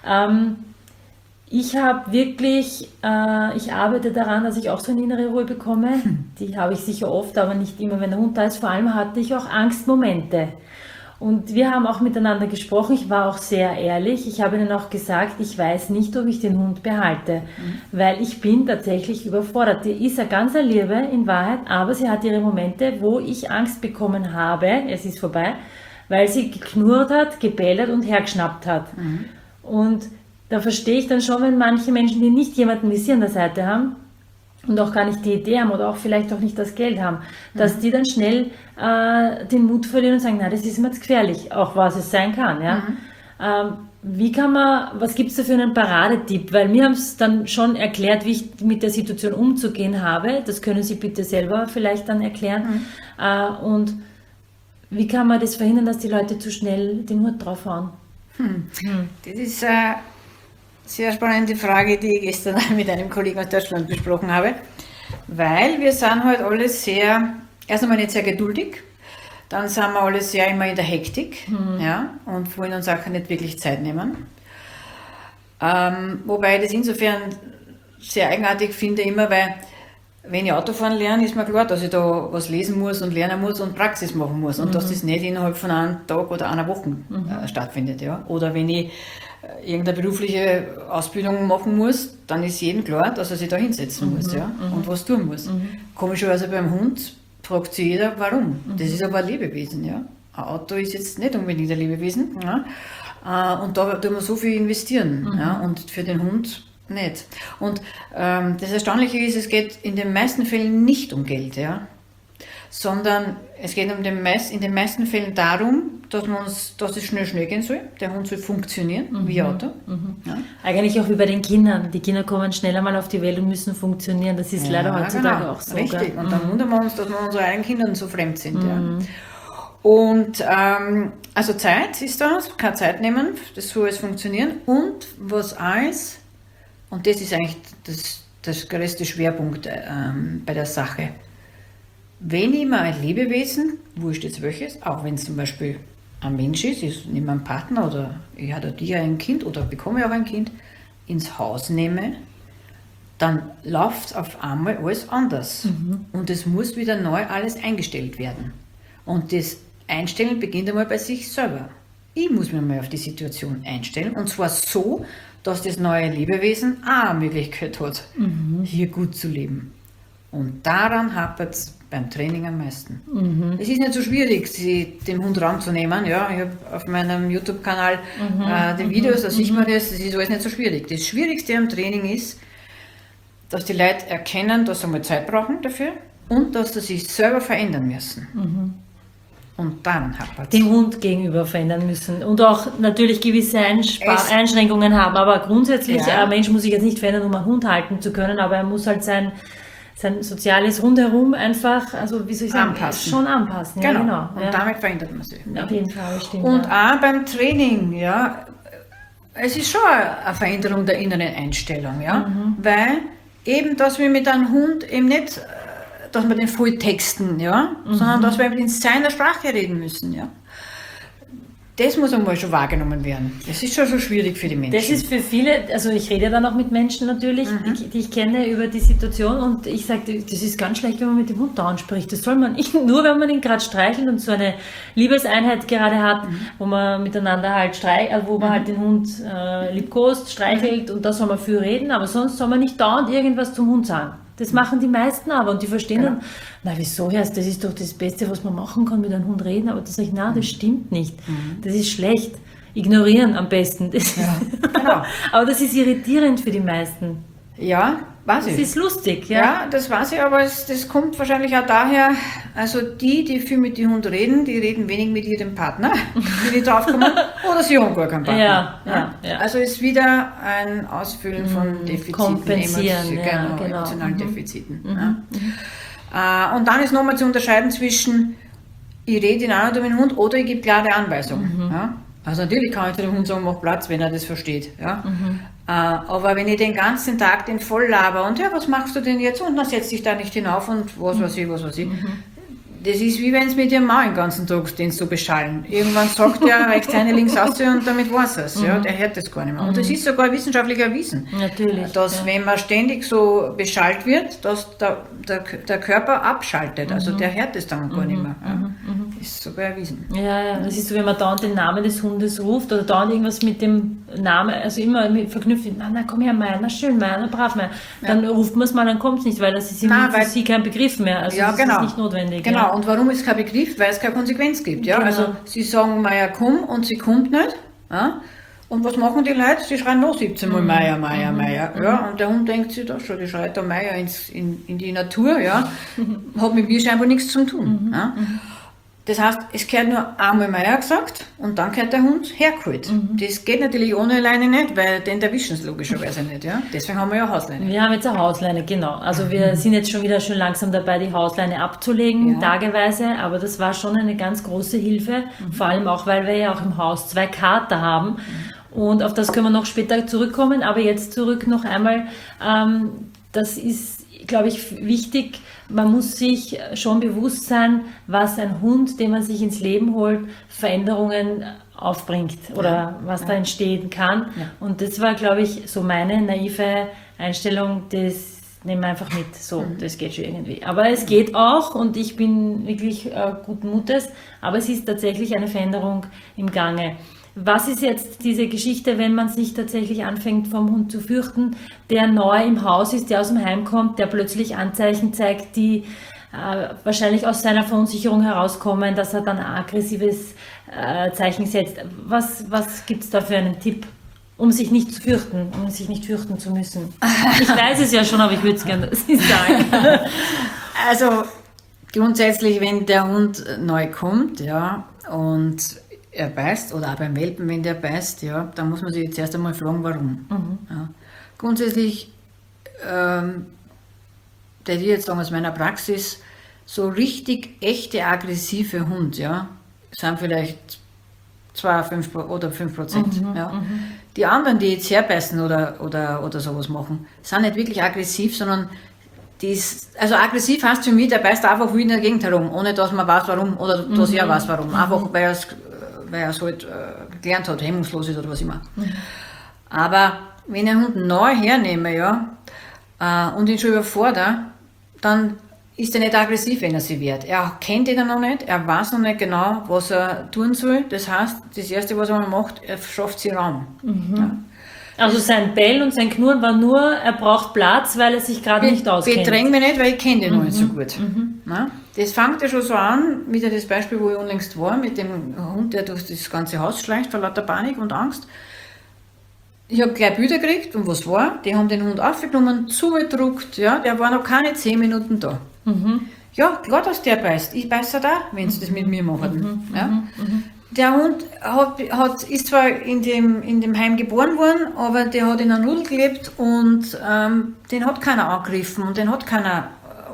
S1: Ich habe wirklich, ich arbeite daran, dass ich auch so eine innere Ruhe bekomme. Die habe ich sicher oft, aber nicht immer, wenn der Hund da ist. Vor allem hatte ich auch Angstmomente. Und wir haben auch miteinander gesprochen. Ich war auch sehr ehrlich. Ich habe ihnen auch gesagt, ich weiß nicht, ob ich den Hund behalte, weil ich bin tatsächlich überfordert. Die ist eine ganz Liebe in Wahrheit, aber sie hat ihre Momente, wo ich Angst bekommen habe. Es ist vorbei, weil sie geknurrt hat, gebellt und hergeschnappt hat. Und da verstehe ich dann schon, wenn manche Menschen, die nicht jemanden wie Sie an der Seite haben und auch gar nicht die Idee haben oder auch vielleicht auch nicht das Geld haben, dass die dann schnell den Mut verlieren und sagen, na, das ist mir jetzt gefährlich, auch was es sein kann. Ja? Was gibt es da für einen Paradetipp? Weil mir haben es dann schon erklärt, wie ich mit der Situation umzugehen habe. Das können Sie bitte selber vielleicht dann erklären. Und wie kann man das verhindern, dass die Leute zu schnell den Hut draufhauen?
S2: Das ist sehr spannende Frage, die ich gestern mit einem Kollegen aus Deutschland besprochen habe, weil wir sind halt alle erst einmal nicht sehr geduldig, dann sind wir alle sehr immer in der Hektik, ja, und wollen uns auch nicht wirklich Zeit nehmen. Wobei ich das insofern sehr eigenartig finde immer, weil wenn ich Autofahren lerne, ist mir klar, dass ich da was lesen muss und lernen muss und Praxis machen muss und dass das nicht innerhalb von einem Tag oder einer Woche stattfindet. Ja. Oder wenn ich irgendeine berufliche Ausbildung machen muss, dann ist jedem klar, dass er sich da hinsetzen muss und was tun muss. Komischerweise beim Hund fragt sich jeder, warum. Das ist aber ein Lebewesen. Ja. Ein Auto ist jetzt nicht unbedingt ein Lebewesen. Ja. Und da tun wir so viel investieren. Ja. Und für den Hund nicht. Und das Erstaunliche ist, es geht in den meisten Fällen nicht um Geld, ja, sondern es geht in den meisten Fällen darum, dass es schnell gehen soll. Der Hund soll funktionieren, wie ein Auto. Ja.
S1: Eigentlich auch wie bei den Kindern. Die Kinder kommen schneller mal auf die Welt und müssen funktionieren. Das ist leider heutzutage auch so.
S2: Richtig. Und dann wundern wir uns, dass wir unseren eigenen Kindern so fremd sind. Ja. Und also Zeit ist das, keine Zeit nehmen, das soll alles funktionieren. Und was alles, und das ist eigentlich das größte Schwerpunkt bei der Sache. Wenn ich mir ein Lebewesen, wurscht jetzt welches, auch wenn es zum Beispiel ein Mensch ist, ich nehme einen Partner oder ich hatte dir ein Kind oder bekomme auch ein Kind, ins Haus nehme, dann läuft es auf einmal alles anders. Und es muss wieder neu alles eingestellt werden. Und das Einstellen beginnt einmal bei sich selber. Ich muss mich mal auf die Situation einstellen und zwar so, dass das neue Lebewesen auch eine Möglichkeit hat, hier gut zu leben. Und daran hapert es beim Training am meisten. Es ist nicht so schwierig, dem Hund Raum zu nehmen. Ja, ich habe auf meinem YouTube-Kanal die Videos, da sieht man das ist alles nicht so schwierig. Das Schwierigste am Training ist, dass die Leute erkennen, dass sie mal Zeit brauchen dafür und dass sie sich selber verändern müssen. Und dann hapert es.
S1: Dem Hund gegenüber verändern müssen und auch natürlich gewisse Einschränkungen haben. Aber grundsätzlich, ein Mensch muss sich jetzt nicht verändern, um einen Hund halten zu können, aber er muss halt sein soziales Rundherum einfach, also wie soll ich sagen, schon anpassen. Ja, genau.
S2: Und damit verändert man sich.
S1: Auf jeden Fall, stimmt.
S2: Und auch beim Training, ja, es ist schon eine Veränderung der inneren Einstellung, ja, weil eben, dass wir mit einem Hund eben nicht dass wir den voll texten, ja, sondern dass wir in seiner Sprache reden müssen, ja. Das muss einmal schon wahrgenommen werden. Das ist schon schwierig für die Menschen.
S1: Das ist für viele, also ich rede dann auch mit Menschen natürlich, die ich kenne über die Situation und ich sage, das ist ganz schlecht, wenn man mit dem Hund dauernd spricht. Das soll man nicht, nur wenn man ihn gerade streichelt und so eine Liebeseinheit gerade hat, wo man miteinander halt wo man halt den Hund liebkost, streichelt und da soll man viel reden, aber sonst soll man nicht dauernd irgendwas zum Hund sagen. Das machen die meisten aber und die verstehen dann, na wieso erst, das ist doch das Beste, was man machen kann, mit einem Hund reden, aber das sage ich, na, das stimmt nicht, das ist schlecht, ignorieren am besten.
S2: Genau.
S1: Aber das ist irritierend für die meisten.
S2: Ja, weiß ich.
S1: Das ist lustig, ja.
S2: Ja, das weiß ich, aber das kommt wahrscheinlich auch daher, also die viel mit dem Hund reden, die reden wenig mit ihrem Partner, die nicht draufkommen, oder sie haben gar keinen Partner.
S1: Ja.
S2: Also ist wieder ein Ausfüllen von Defiziten,
S1: kompensieren,
S2: emotionalen Defiziten. Ja. Und dann ist nochmal zu unterscheiden zwischen, ich rede in einer mit dem Hund oder ich gebe klare Anweisungen. Ja. Also natürlich kann ich dem Hund sagen, mach Platz, wenn er das versteht. Ja. Aber wenn ich den ganzen Tag den voll laber und ja, was machst du denn jetzt? Und dann setz dich da nicht hinauf und was weiß ich. Das ist wie wenn es mit ihrem Mann den ganzen Tag den so beschallen. Irgendwann sagt er, rechts eine, links aus und damit war es. Ja, der hört das gar nicht mehr. Und das ist sogar wissenschaftlich erwiesen.
S1: Natürlich.
S2: Dass wenn man ständig so beschallt wird, dass der Körper abschaltet. Also der hört das dann gar nicht mehr. Ist sogar erwiesen.
S1: Ja, das ist so, wenn man dauernd den Namen des Hundes ruft oder dauernd irgendwas mit dem Namen, also immer verknüpft, na komm her, Meier, na schön, Meier, na brav, Meier. Dann ruft man es mal, dann kommt es nicht, weil das ist für sie kein Begriff mehr. Also das ist nicht notwendig.
S2: Genau. Ja. Und warum ist kein Begriff? Weil es keine Konsequenz gibt. Ja? Genau. Also sie sagen Meier, komm und sie kommt nicht. Ja? Und was machen die Leute? Sie schreien noch 17 Mal Meier, Meier, Meier. Ja? Und der Hund denkt sich, da schon, die schreit da Meier in die Natur. Ja? Hat mit mir scheinbar nichts zu tun. Ja? Das heißt, es gehört nur einmal Meier gesagt und dann gehört der Hund hergeholt. Das geht natürlich ohne Leine nicht, weil den erwischen sie logischerweise nicht. Ja? Deswegen haben wir ja Hausleine.
S1: Wir haben jetzt eine Hausleine, genau. Also wir sind jetzt schon wieder schön langsam dabei, die Hausleine abzulegen, tageweise, aber das war schon eine ganz große Hilfe, vor allem auch, weil wir ja auch im Haus 2 Kater haben und auf das können wir noch später zurückkommen, aber jetzt zurück noch einmal, das ist, glaube ich, wichtig, man muss sich schon bewusst sein, was ein Hund, den man sich ins Leben holt, Veränderungen aufbringt oder was da entstehen kann. Ja. Und das war, glaube ich, so meine naive Einstellung, das nehmen wir einfach mit, so, das geht schon irgendwie. Aber es geht auch und ich bin wirklich guten Mutes, aber es ist tatsächlich eine Veränderung im Gange. Was ist jetzt diese Geschichte, wenn man sich tatsächlich anfängt, vom Hund zu fürchten, der neu im Haus ist, der aus dem Heim kommt, der plötzlich Anzeichen zeigt, die wahrscheinlich aus seiner Verunsicherung herauskommen, dass er dann ein aggressives Zeichen setzt. Was gibt es da für einen Tipp, um sich nicht zu fürchten, um sich nicht fürchten zu müssen? Ich weiß es ja schon, aber ich würde es gerne sagen.
S2: Also grundsätzlich, wenn der Hund neu kommt, ja, und er beißt, oder auch beim Welpen, wenn der beißt, ja, dann muss man sich jetzt erst einmal fragen, warum. Ja. Grundsätzlich, würde ich jetzt sagen, aus meiner Praxis, so richtig echte aggressive Hund, ja, sind vielleicht 5 oder 5%. Ja. Die anderen, die jetzt herbeißen oder sowas machen, sind nicht wirklich aggressiv, sondern also aggressiv heißt für mich, der beißt einfach wie in der Gegend herum, ohne dass man weiß, warum, oder dass er weiß, warum. Einfach, weil er es halt gelernt hat, hemmungslos ist oder was immer. Aber wenn ich einen Hund neu hernehme, ja, und ihn schon überfordere, dann ist er nicht aggressiv, wenn er sie wehrt. Er kennt ihn noch nicht, er weiß noch nicht genau, was er tun soll. Das heißt, das Erste, was er mal macht, er schafft sich Raum. Ja.
S1: Also sein Bellen und sein Knurren war nur, er braucht Platz, weil er sich gerade nicht auskennt.
S2: Bedräng mich nicht, weil ich kenne den noch nicht so gut. Na? Das fängt ja schon so an, wieder das Beispiel, wo ich unlängst war, mit dem Hund, der durch das ganze Haus schleicht, vor lauter Panik und Angst. Ich habe gleich Bilder gekriegt und was war? Die haben den Hund aufgenommen, zugedruckt, ja, der war noch keine 10 Minuten da. Ja, klar, dass der beißt. Ich beiße da, wenn sie das mit mir machen. Ja? Der Hund ist zwar in dem Heim geboren worden, aber der hat in einer Nudel gelebt und den hat keiner angegriffen und den hat keiner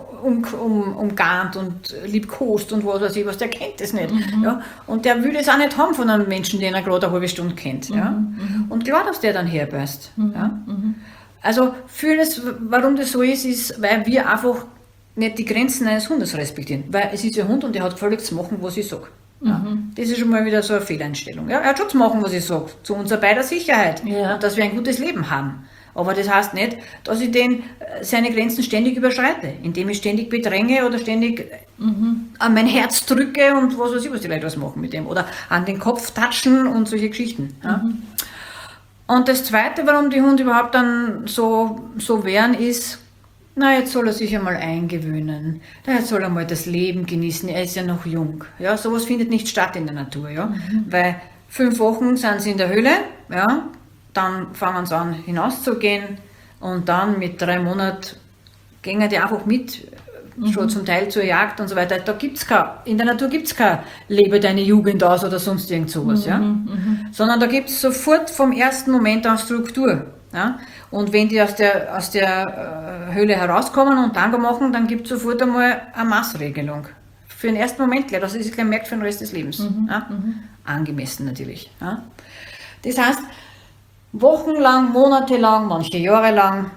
S2: umgarnt und liebkost und was weiß ich was, der kennt das nicht. Ja? Und der will das auch nicht haben von einem Menschen, den er gerade eine halbe Stunde kennt. Ja? Und klar, dass der dann herbeißt. Ja? Also für das, warum das so ist, weil wir einfach nicht die Grenzen eines Hundes respektieren, weil es ist ja ein Hund und der hat völlig zu machen, was ich sage. Ja, das ist schon mal wieder so eine Fehleinstellung. Ja, er hat schon zu machen, was ich sage, zu unserer beider Sicherheit und dass wir ein gutes Leben haben. Aber das heißt nicht, dass ich seine Grenzen ständig überschreite, indem ich ständig bedränge oder ständig an mein Herz drücke und was weiß ich, was die Leute was machen mit dem. Oder an den Kopf touchen und solche Geschichten. Ja. Und das Zweite, warum die Hunde überhaupt dann so wären, ist, na, jetzt soll er sich einmal eingewöhnen. Jetzt soll er mal das Leben genießen. Er ist ja noch jung. Ja, sowas findet nicht statt in der Natur. Ja? Weil 5 Wochen sind sie in der Höhle, ja? Dann fangen sie an hinauszugehen und dann mit 3 Monaten gehen die einfach mit, schon zum Teil zur Jagd und so weiter. In der Natur gibt es kein Lebe deine Jugend aus oder sonst irgend sowas. Ja? Sondern da gibt es sofort vom ersten Moment an Struktur. Ja? Und wenn die aus der Höhle herauskommen und Tango machen, dann gibt es sofort einmal eine Maßregelung. Für den ersten Moment gleich, dass sie sich gleich merkt für den Rest des Lebens. Ja? Angemessen natürlich. Ja? Das heißt, wochenlang, monatelang, manche Jahre lang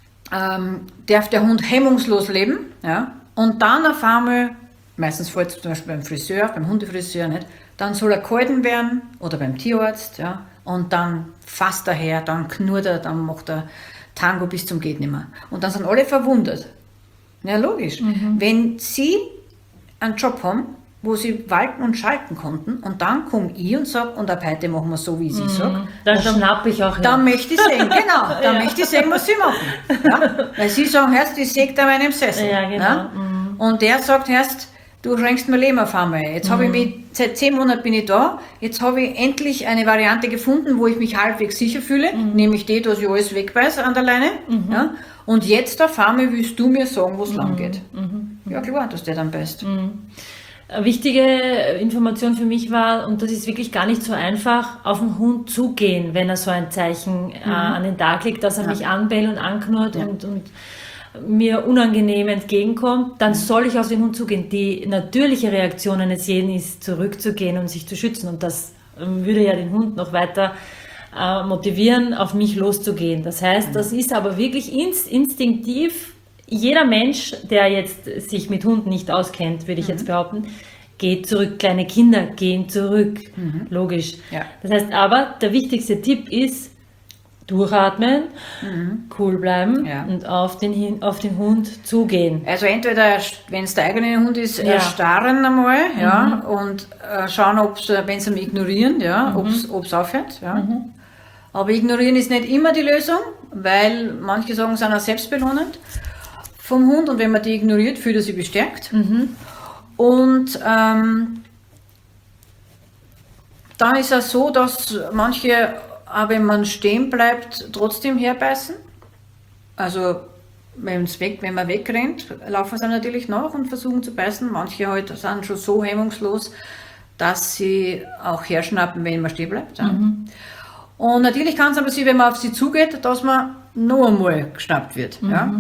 S2: darf der Hund hemmungslos leben. Ja? Und dann auf einmal, meistens fällt es zum Beispiel beim Friseur, beim Hundefriseur nicht, dann soll er gehalten werden oder beim Tierarzt. Ja? Und dann fasst er her, dann knurrt er, dann macht er Tango bis zum Gehtnimmer. Und dann sind alle verwundert. Ja, logisch. Wenn sie einen Job haben, wo sie walten und schalten konnten und dann komme ich und sage, und ab heute machen wir so, wie sie sagt.
S1: Dann schnapp ich auch.
S2: Dann möchte ich sehen, genau. Dann möchte ich sehen, was sie machen. Ja? Weil sie sagen, Herrst, ich säge da meinem Sessel.
S1: Ja, genau.
S2: Ja? Und der sagt, Herrst, du schränkst mein Leben auf einmal. Jetzt habe ich mich, seit 10 Monaten bin ich da, jetzt habe ich endlich eine Variante gefunden, wo ich mich halbwegs sicher fühle, nämlich die, dass ich alles wegbeiße an der Leine. Ja? Und jetzt auf einmal willst du mir sagen, wo es lang geht. Ja klar, dass der dann beißt.
S1: Eine wichtige Information für mich war, und das ist wirklich gar nicht so einfach, auf den Hund zugehen, wenn er so ein Zeichen an den Tag legt, dass er mich anbellt und anknurrt und mir unangenehm entgegenkommt, dann soll ich auf den Hund zugehen. Die natürliche Reaktion eines jeden ist, zurückzugehen und sich zu schützen. Und das würde ja den Hund noch weiter motivieren, auf mich loszugehen. Das heißt, das ist aber wirklich instinktiv. Jeder Mensch, der jetzt sich mit Hunden nicht auskennt, würde ich jetzt behaupten, geht zurück. Kleine Kinder gehen zurück. Logisch. Ja. Das heißt aber, der wichtigste Tipp ist, durchatmen, cool bleiben und auf den Hund zugehen.
S2: Also entweder, wenn es der eigene Hund ist, erstarren einmal und schauen, wenn sie ihn ignorieren, ob es aufhört. Ja. Aber ignorieren ist nicht immer die Lösung, weil manche sagen, sind auch selbstbelohnend vom Hund, und wenn man die ignoriert, fühlt er sich bestärkt. Und dann ist es so, dass manche, auch wenn man stehen bleibt, trotzdem herbeißen. Also wenn man wegrennt, laufen sie natürlich nach und versuchen zu beißen. Manche halt sind schon so hemmungslos, dass sie auch herschnappen, wenn man stehen bleibt. Ja. Und natürlich kann es aber sein, wenn man auf sie zugeht, dass man noch einmal geschnappt wird. Ja.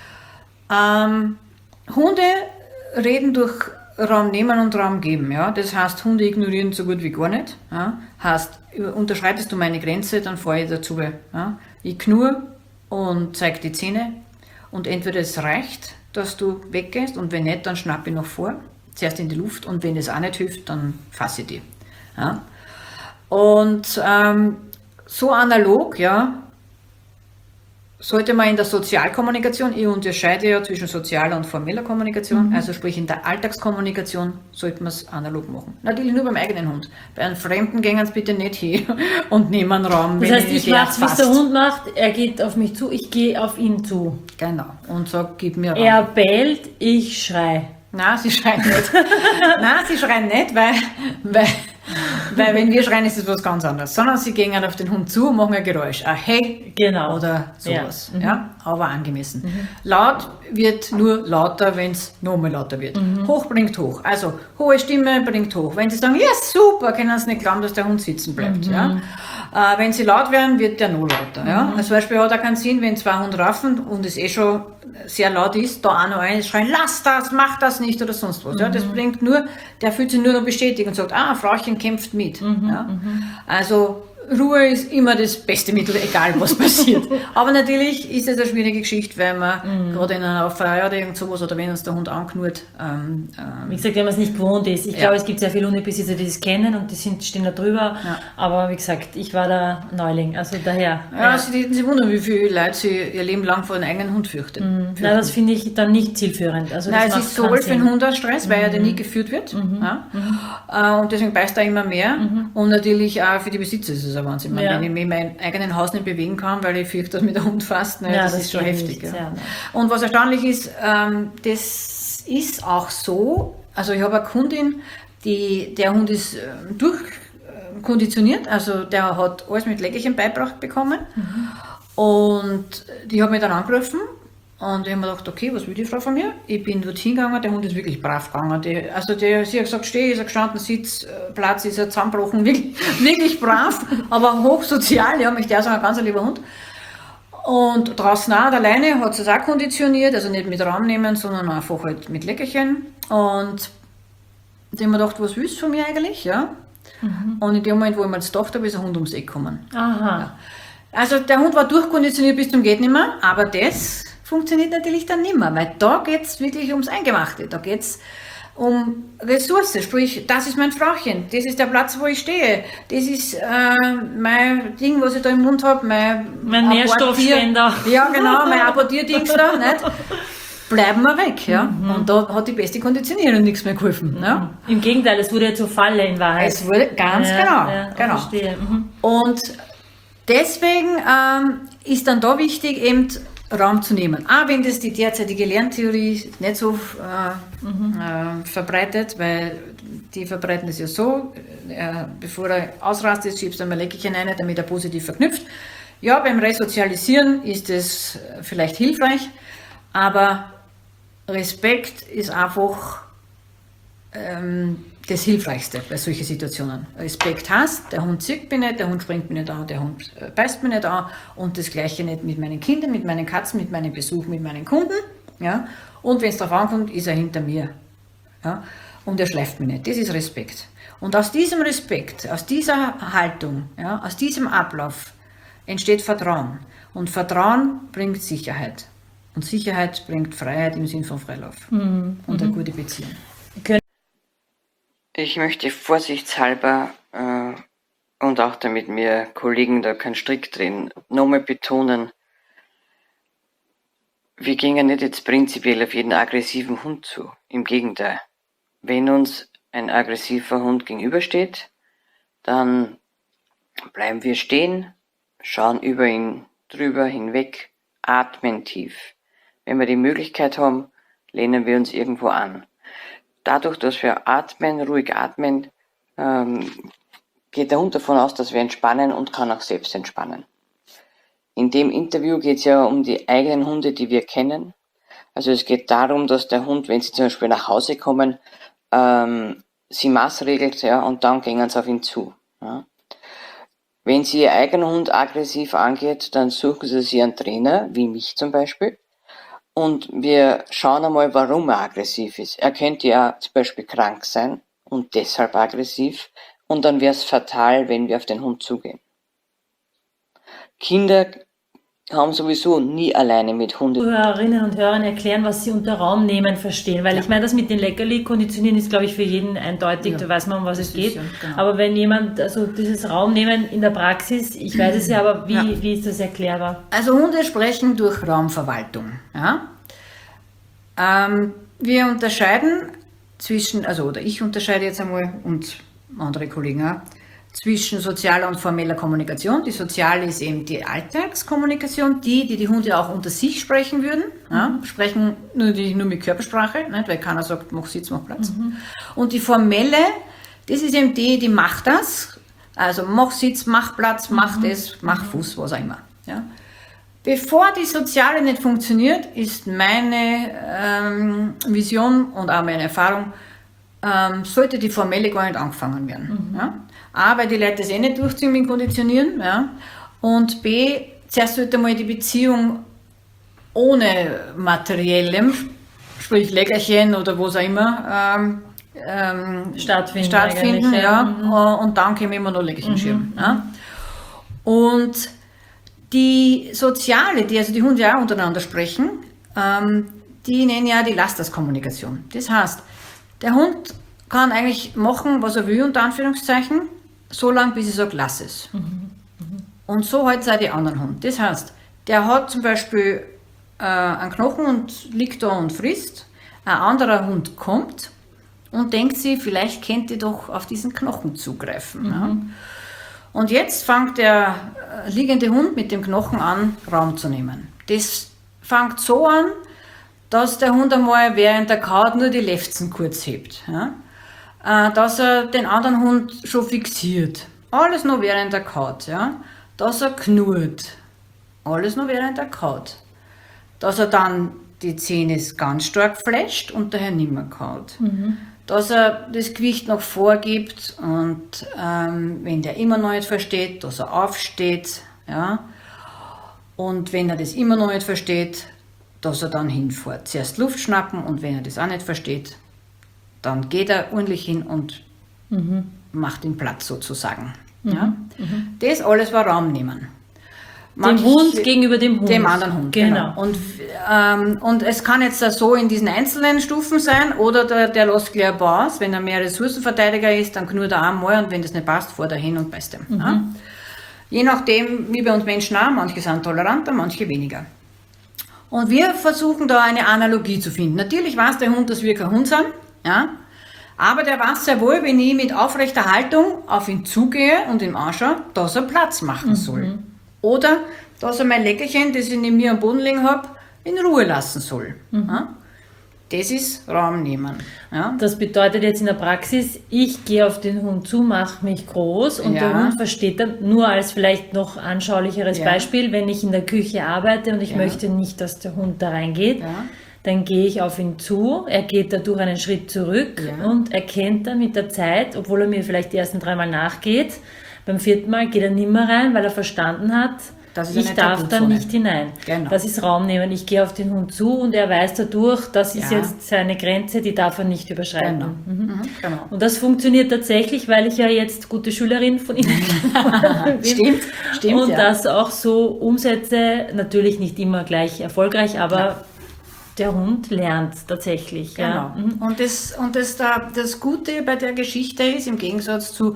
S2: Hunde reden durch Raum nehmen und Raum geben. Ja? Das heißt, Hunde ignorieren so gut wie gar nicht. Ja? Heißt, unterschreitest du meine Grenze, dann fahre ich dazu. Ja? Ich knurre und zeige die Zähne, und entweder es reicht, dass du weggehst, und wenn nicht, dann schnappe ich noch vor, zuerst in die Luft, und wenn es auch nicht hilft, dann fasse ich die. Ja? Und so analog, sollte man in der Sozialkommunikation, ich unterscheide ja zwischen sozialer und formeller Kommunikation, also sprich in der Alltagskommunikation sollte man es analog machen. Natürlich nur beim eigenen Hund. Bei einem Fremden gehen sie bitte nicht hin und nehmen einen Raum.
S1: Das heißt, ich mache es, wie es der Hund macht, er geht auf mich zu, ich gehe auf ihn zu.
S2: Genau, und sag, gib mir Raum.
S1: Er bellt, ich schrei.
S2: Nein, sie schreien nicht. Nein, sie schreien nicht, weil wenn wir schreien, ist es was ganz anderes. Sondern sie gehen auf den Hund zu und machen ein Geräusch. Ein Hey oder sowas. Ja, aber angemessen. Laut wird nur lauter, wenn es nochmal lauter wird. Hoch bringt hoch. Also hohe Stimme bringt hoch. Wenn sie sagen, ja super, können sie nicht glauben, dass der Hund sitzen bleibt. Ja. Wenn sie laut werden, wird der noch lauter. Ja. Zum Beispiel hat er keinen Sinn, wenn 2 Hunde raffen und es schon sehr laut ist, da auch noch eines schreien, lass das, mach das nicht oder sonst was. Ja, das bringt nur, der fühlt sich nur noch bestätigt und sagt, Frauchen kämpft mit. Ja. Also Ruhe ist immer das beste Mittel, egal was passiert. Aber natürlich ist es eine schwierige Geschichte, weil man gerade in einer Feier oder irgend sowas oder wenn uns der Hund anknurrt.
S1: Wie gesagt, wenn man es nicht gewohnt ist. Ich glaube, es gibt sehr viele Hundebesitzer, die das kennen und die stehen da drüber. Ja. Aber wie gesagt, ich war da Neuling, also daher.
S2: Ja, sie wundern, wie viele Leute sie ihr Leben lang vor den eigenen Hund fürchten.
S1: Nein, das finde ich dann nicht zielführend. Also
S2: nein, es ist sowohl für den Hund ein Stress, weil er nie geführt wird. Und deswegen beißt er immer mehr. Und natürlich auch für die Besitzer ist es ein Wahnsinn. Wenn ich mich in meinem eigenen Haus nicht bewegen kann, weil ich fürchte, dass mich der Hund fasst, das ist schon heftig.
S1: Nicht, ja.
S2: Und was erstaunlich ist, das ist auch so, also ich habe eine Kundin, der Hund ist durchkonditioniert, also der hat alles mit Leckerchen beigebracht bekommen. Und die hat mich dann angerufen und ich habe mir gedacht, okay, was will die Frau von mir? Ich bin dort hingegangen, der Hund ist wirklich brav gegangen. Sie hat gesagt, steh, ist er gestanden, Sitz, Platz, ist er zusammengebrochen, wirklich brav, aber hochsozial, ja, möchte ich sagen, ein ganz lieber Hund. Und draußen auch, alleine hat sie es auch konditioniert, also nicht mit Raum nehmen, sondern einfach halt mit Leckerchen. Und da habe ich mir gedacht, was willst du von mir eigentlich? Ja? Und in dem Moment, wo ich mir jetzt gedacht habe, ist ein Hund ums Eck gekommen.
S1: Aha.
S2: Ja. Also der Hund war durchkonditioniert bis zum Gehtnimmer, aber das funktioniert natürlich dann nicht mehr, weil da geht es wirklich ums Eingemachte, da geht es um Ressource, sprich, das ist mein Frauchen, das ist der Platz, wo ich stehe, das ist mein Ding, was ich da im Mund habe, mein
S1: Nährstoffspender.
S2: Ja, genau, mein Apportierdings da, nicht? Bleiben wir weg, ja. Und da hat die beste Konditionierung nichts mehr geholfen. Ja?
S1: Im Gegenteil, es wurde ja zur Falle in Wahrheit.
S2: Es wurde ganz genau.
S1: Verstehe.
S2: Und deswegen ist dann da wichtig, eben Raum zu nehmen. Auch wenn das die derzeitige Lerntheorie nicht so verbreitet, weil die verbreiten das ja so, bevor er ausrastet, schiebst du einmal Leckerchen rein, damit er positiv verknüpft. Ja, beim Resozialisieren ist es vielleicht hilfreich, aber Respekt ist einfach das Hilfreichste bei solchen Situationen. Respekt heißt, der Hund zieht mich nicht, der Hund springt mich nicht an, der Hund beißt mich nicht an und das Gleiche nicht mit meinen Kindern, mit meinen Katzen, mit meinem Besuch, mit meinen Kunden. Ja? Und wenn es darauf ankommt, ist er hinter mir. Ja? Und er schleift mich nicht. Das ist Respekt. Und aus diesem Respekt, aus dieser Haltung, ja, aus diesem Ablauf entsteht Vertrauen. Und Vertrauen bringt Sicherheit. Und Sicherheit bringt Freiheit im Sinn von Freilauf und eine gute Beziehung.
S3: Ich möchte vorsichtshalber und auch damit mir Kollegen da keinen Strick drehen, nochmal betonen, wir gehen nicht jetzt prinzipiell auf jeden aggressiven Hund zu. Im Gegenteil. Wenn uns ein aggressiver Hund gegenübersteht, dann bleiben wir stehen, schauen über ihn drüber hinweg, atmen tief. Wenn wir die Möglichkeit haben, lehnen wir uns irgendwo an. Dadurch, dass wir atmen, ruhig atmen, geht der Hund davon aus, dass wir entspannen und kann auch selbst entspannen. In dem Interview geht es ja um die eigenen Hunde, die wir kennen. Also es geht darum, dass der Hund, wenn sie zum Beispiel nach Hause kommen, sie maßregelt, ja, und dann gehen sie auf ihn zu. Ja. Wenn sie ihr eigener Hund aggressiv angeht, dann suchen sie sich einen Trainer, wie mich zum Beispiel. Und wir schauen einmal, warum er aggressiv ist. Er könnte ja zum Beispiel krank sein und deshalb aggressiv. Und dann wäre es fatal, wenn wir auf den Hund zugehen. Kinder haben sowieso nie alleine mit Hunden.
S1: Hörerinnen und Hörern erklären, was sie unter Raum nehmen verstehen. Weil ich meine, das mit den Leckerli konditionieren ist, glaube ich, für jeden eindeutig. Da weiß man, um was es geht.
S2: Ja, genau.
S1: Aber wenn jemand, also dieses Raum nehmen in der Praxis, ich weiß es ja, aber wie ist das erklärbar?
S2: Also Hunde sprechen durch Raumverwaltung. Ja? Wir unterscheiden zwischen, oder ich unterscheide jetzt einmal und andere Kollegen auch, zwischen sozialer und formeller Kommunikation. Die soziale ist eben die Alltagskommunikation, die Hunde auch unter sich sprechen würden. Ja, sprechen nur mit Körpersprache, nicht? Weil keiner sagt, mach Sitz, mach Platz. Und die formelle, das ist eben die macht das. Also mach Sitz, mach Platz, mach das, mach Fuß, was auch immer. Ja. Bevor die soziale nicht funktioniert, ist meine Vision und auch meine Erfahrung, sollte die formelle gar nicht angefangen werden. Ja? A, weil die Leute das nicht durchziehen mit Konditionieren. Ja? Und B, zuerst sollte mal die Beziehung ohne Materiellem, sprich Leckerchen oder was auch immer, stattfinden. Ja? Und dann können wir immer noch Leckerchen schirmen. Ja? Und die Soziale, also die Hunde auch untereinander sprechen, die nennen ja die Lasterskommunikation. Das heißt, der Hund kann eigentlich machen, was er will, unter Anführungszeichen, so lange, bis ich sage, lass es. Und so halt auch die anderen Hunde. Das heißt, der hat zum Beispiel einen Knochen und liegt da und frisst. Ein anderer Hund kommt und denkt sich, vielleicht könnte ich doch auf diesen Knochen zugreifen. Ja. Und jetzt fängt der liegende Hund mit dem Knochen an, Raum zu nehmen. Das fängt so an, dass der Hund einmal während der Kaut nur die Lefzen kurz hebt. Ja. Dass er den anderen Hund schon fixiert. Alles nur während der Kaut. Ja. Dass er knurrt. Alles nur während der Kaut. Dass er dann die Zähne ganz stark flasht und daher nimmer kaut. Dass er das Gewicht noch vorgibt und wenn der immer noch nicht versteht, dass er aufsteht. Ja? Und wenn er das immer noch nicht versteht, dass er dann hinfährt. Zuerst Luft schnappen und wenn er das auch nicht versteht, dann geht er ordentlich hin und macht den Platz sozusagen. Ja? Das alles war Raum nehmen.
S1: Dem Hund gegenüber dem Hund.
S2: Dem anderen Hund, genau. Und es kann jetzt so in diesen einzelnen Stufen sein, oder der lässt gleich aus. Wenn er mehr Ressourcenverteidiger ist, dann knurrt er einmal und wenn das nicht passt, fährt er hin und beißt ihm. Ja? Je nachdem, wie bei uns Menschen auch, manche sind toleranter, manche weniger. Und wir versuchen da eine Analogie zu finden. Natürlich weiß der Hund, dass wir kein Hund sind, ja? Aber der weiß sehr wohl, wenn ich mit aufrechter Haltung auf ihn zugehe und ihm anschaue, dass er Platz machen soll. Oder dass er mein Leckerchen, das ich neben mir am Boden liegen habe, in Ruhe lassen soll. Ja? Das ist Raum nehmen. Ja?
S1: Das bedeutet jetzt in der Praxis, ich gehe auf den Hund zu, mache mich groß und der Hund versteht dann, nur als vielleicht noch anschaulicheres Beispiel, wenn ich in der Küche arbeite und ich möchte nicht, dass der Hund da reingeht, dann gehe ich auf ihn zu, er geht dadurch einen Schritt zurück und erkennt dann mit der Zeit, obwohl er mir vielleicht die ersten 3 Mal nachgeht, beim 4. Mal geht er nicht mehr rein, weil er verstanden hat, ich darf da nicht hinein.
S2: Genau.
S1: Das ist Raum nehmen. Ich gehe auf den Hund zu und er weiß dadurch, das ist jetzt seine Grenze, die darf er nicht überschreiten.
S2: Genau.
S1: Und das funktioniert tatsächlich, weil ich ja jetzt gute Schülerin von Ihnen bin.
S2: Stimmt.
S1: Und das auch so umsetze, natürlich nicht immer gleich erfolgreich, aber der Hund lernt tatsächlich.
S2: Genau.
S1: Ja.
S2: Und das Gute bei der Geschichte ist, im Gegensatz zu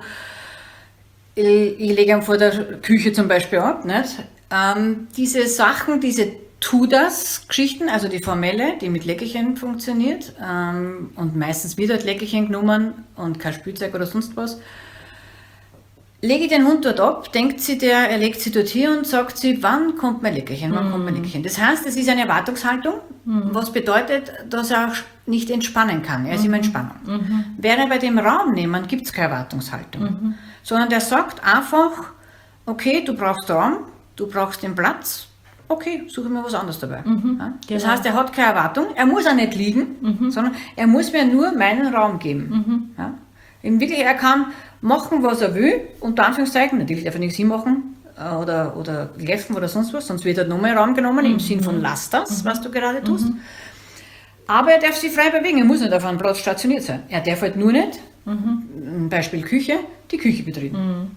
S2: ich lege ihn vor der Küche zum Beispiel ab, nicht? Diese Sachen, diese Tu-das-Geschichten, also die formelle, die mit Leckerchen funktioniert und meistens wieder Leckerchen genommen und kein Spielzeug oder sonst was, lege ich den Hund dort ab, denkt sie er legt sie dort hier und sagt sie, wann kommt mein Leckerchen, wann kommt mein Leckerchen. Das heißt, es ist eine Erwartungshaltung, was bedeutet, dass er auch nicht entspannen kann. Er ist immer in Spannung. Während bei dem Raum nehmen gibt es keine Erwartungshaltung. Sondern der sagt einfach, okay, du brauchst Raum, du brauchst den Platz, okay, suche mir was anderes dabei. Ja? Das heißt, er hat keine Erwartung, er muss auch nicht liegen, sondern er muss mir nur meinen Raum geben. Ja? In Wirklichkeit, er kann machen, was er will, unter Anführungszeichen, natürlich darf er nichts hinmachen oder gläffen oder sonst was, sonst wird er noch mehr Raum genommen, im Sinn von lass das, was du gerade tust. Aber er darf sich frei bewegen, er muss nicht auf einem Platz stationiert sein. Er darf halt nur nicht, Beispiel Küche, die Küche betreten.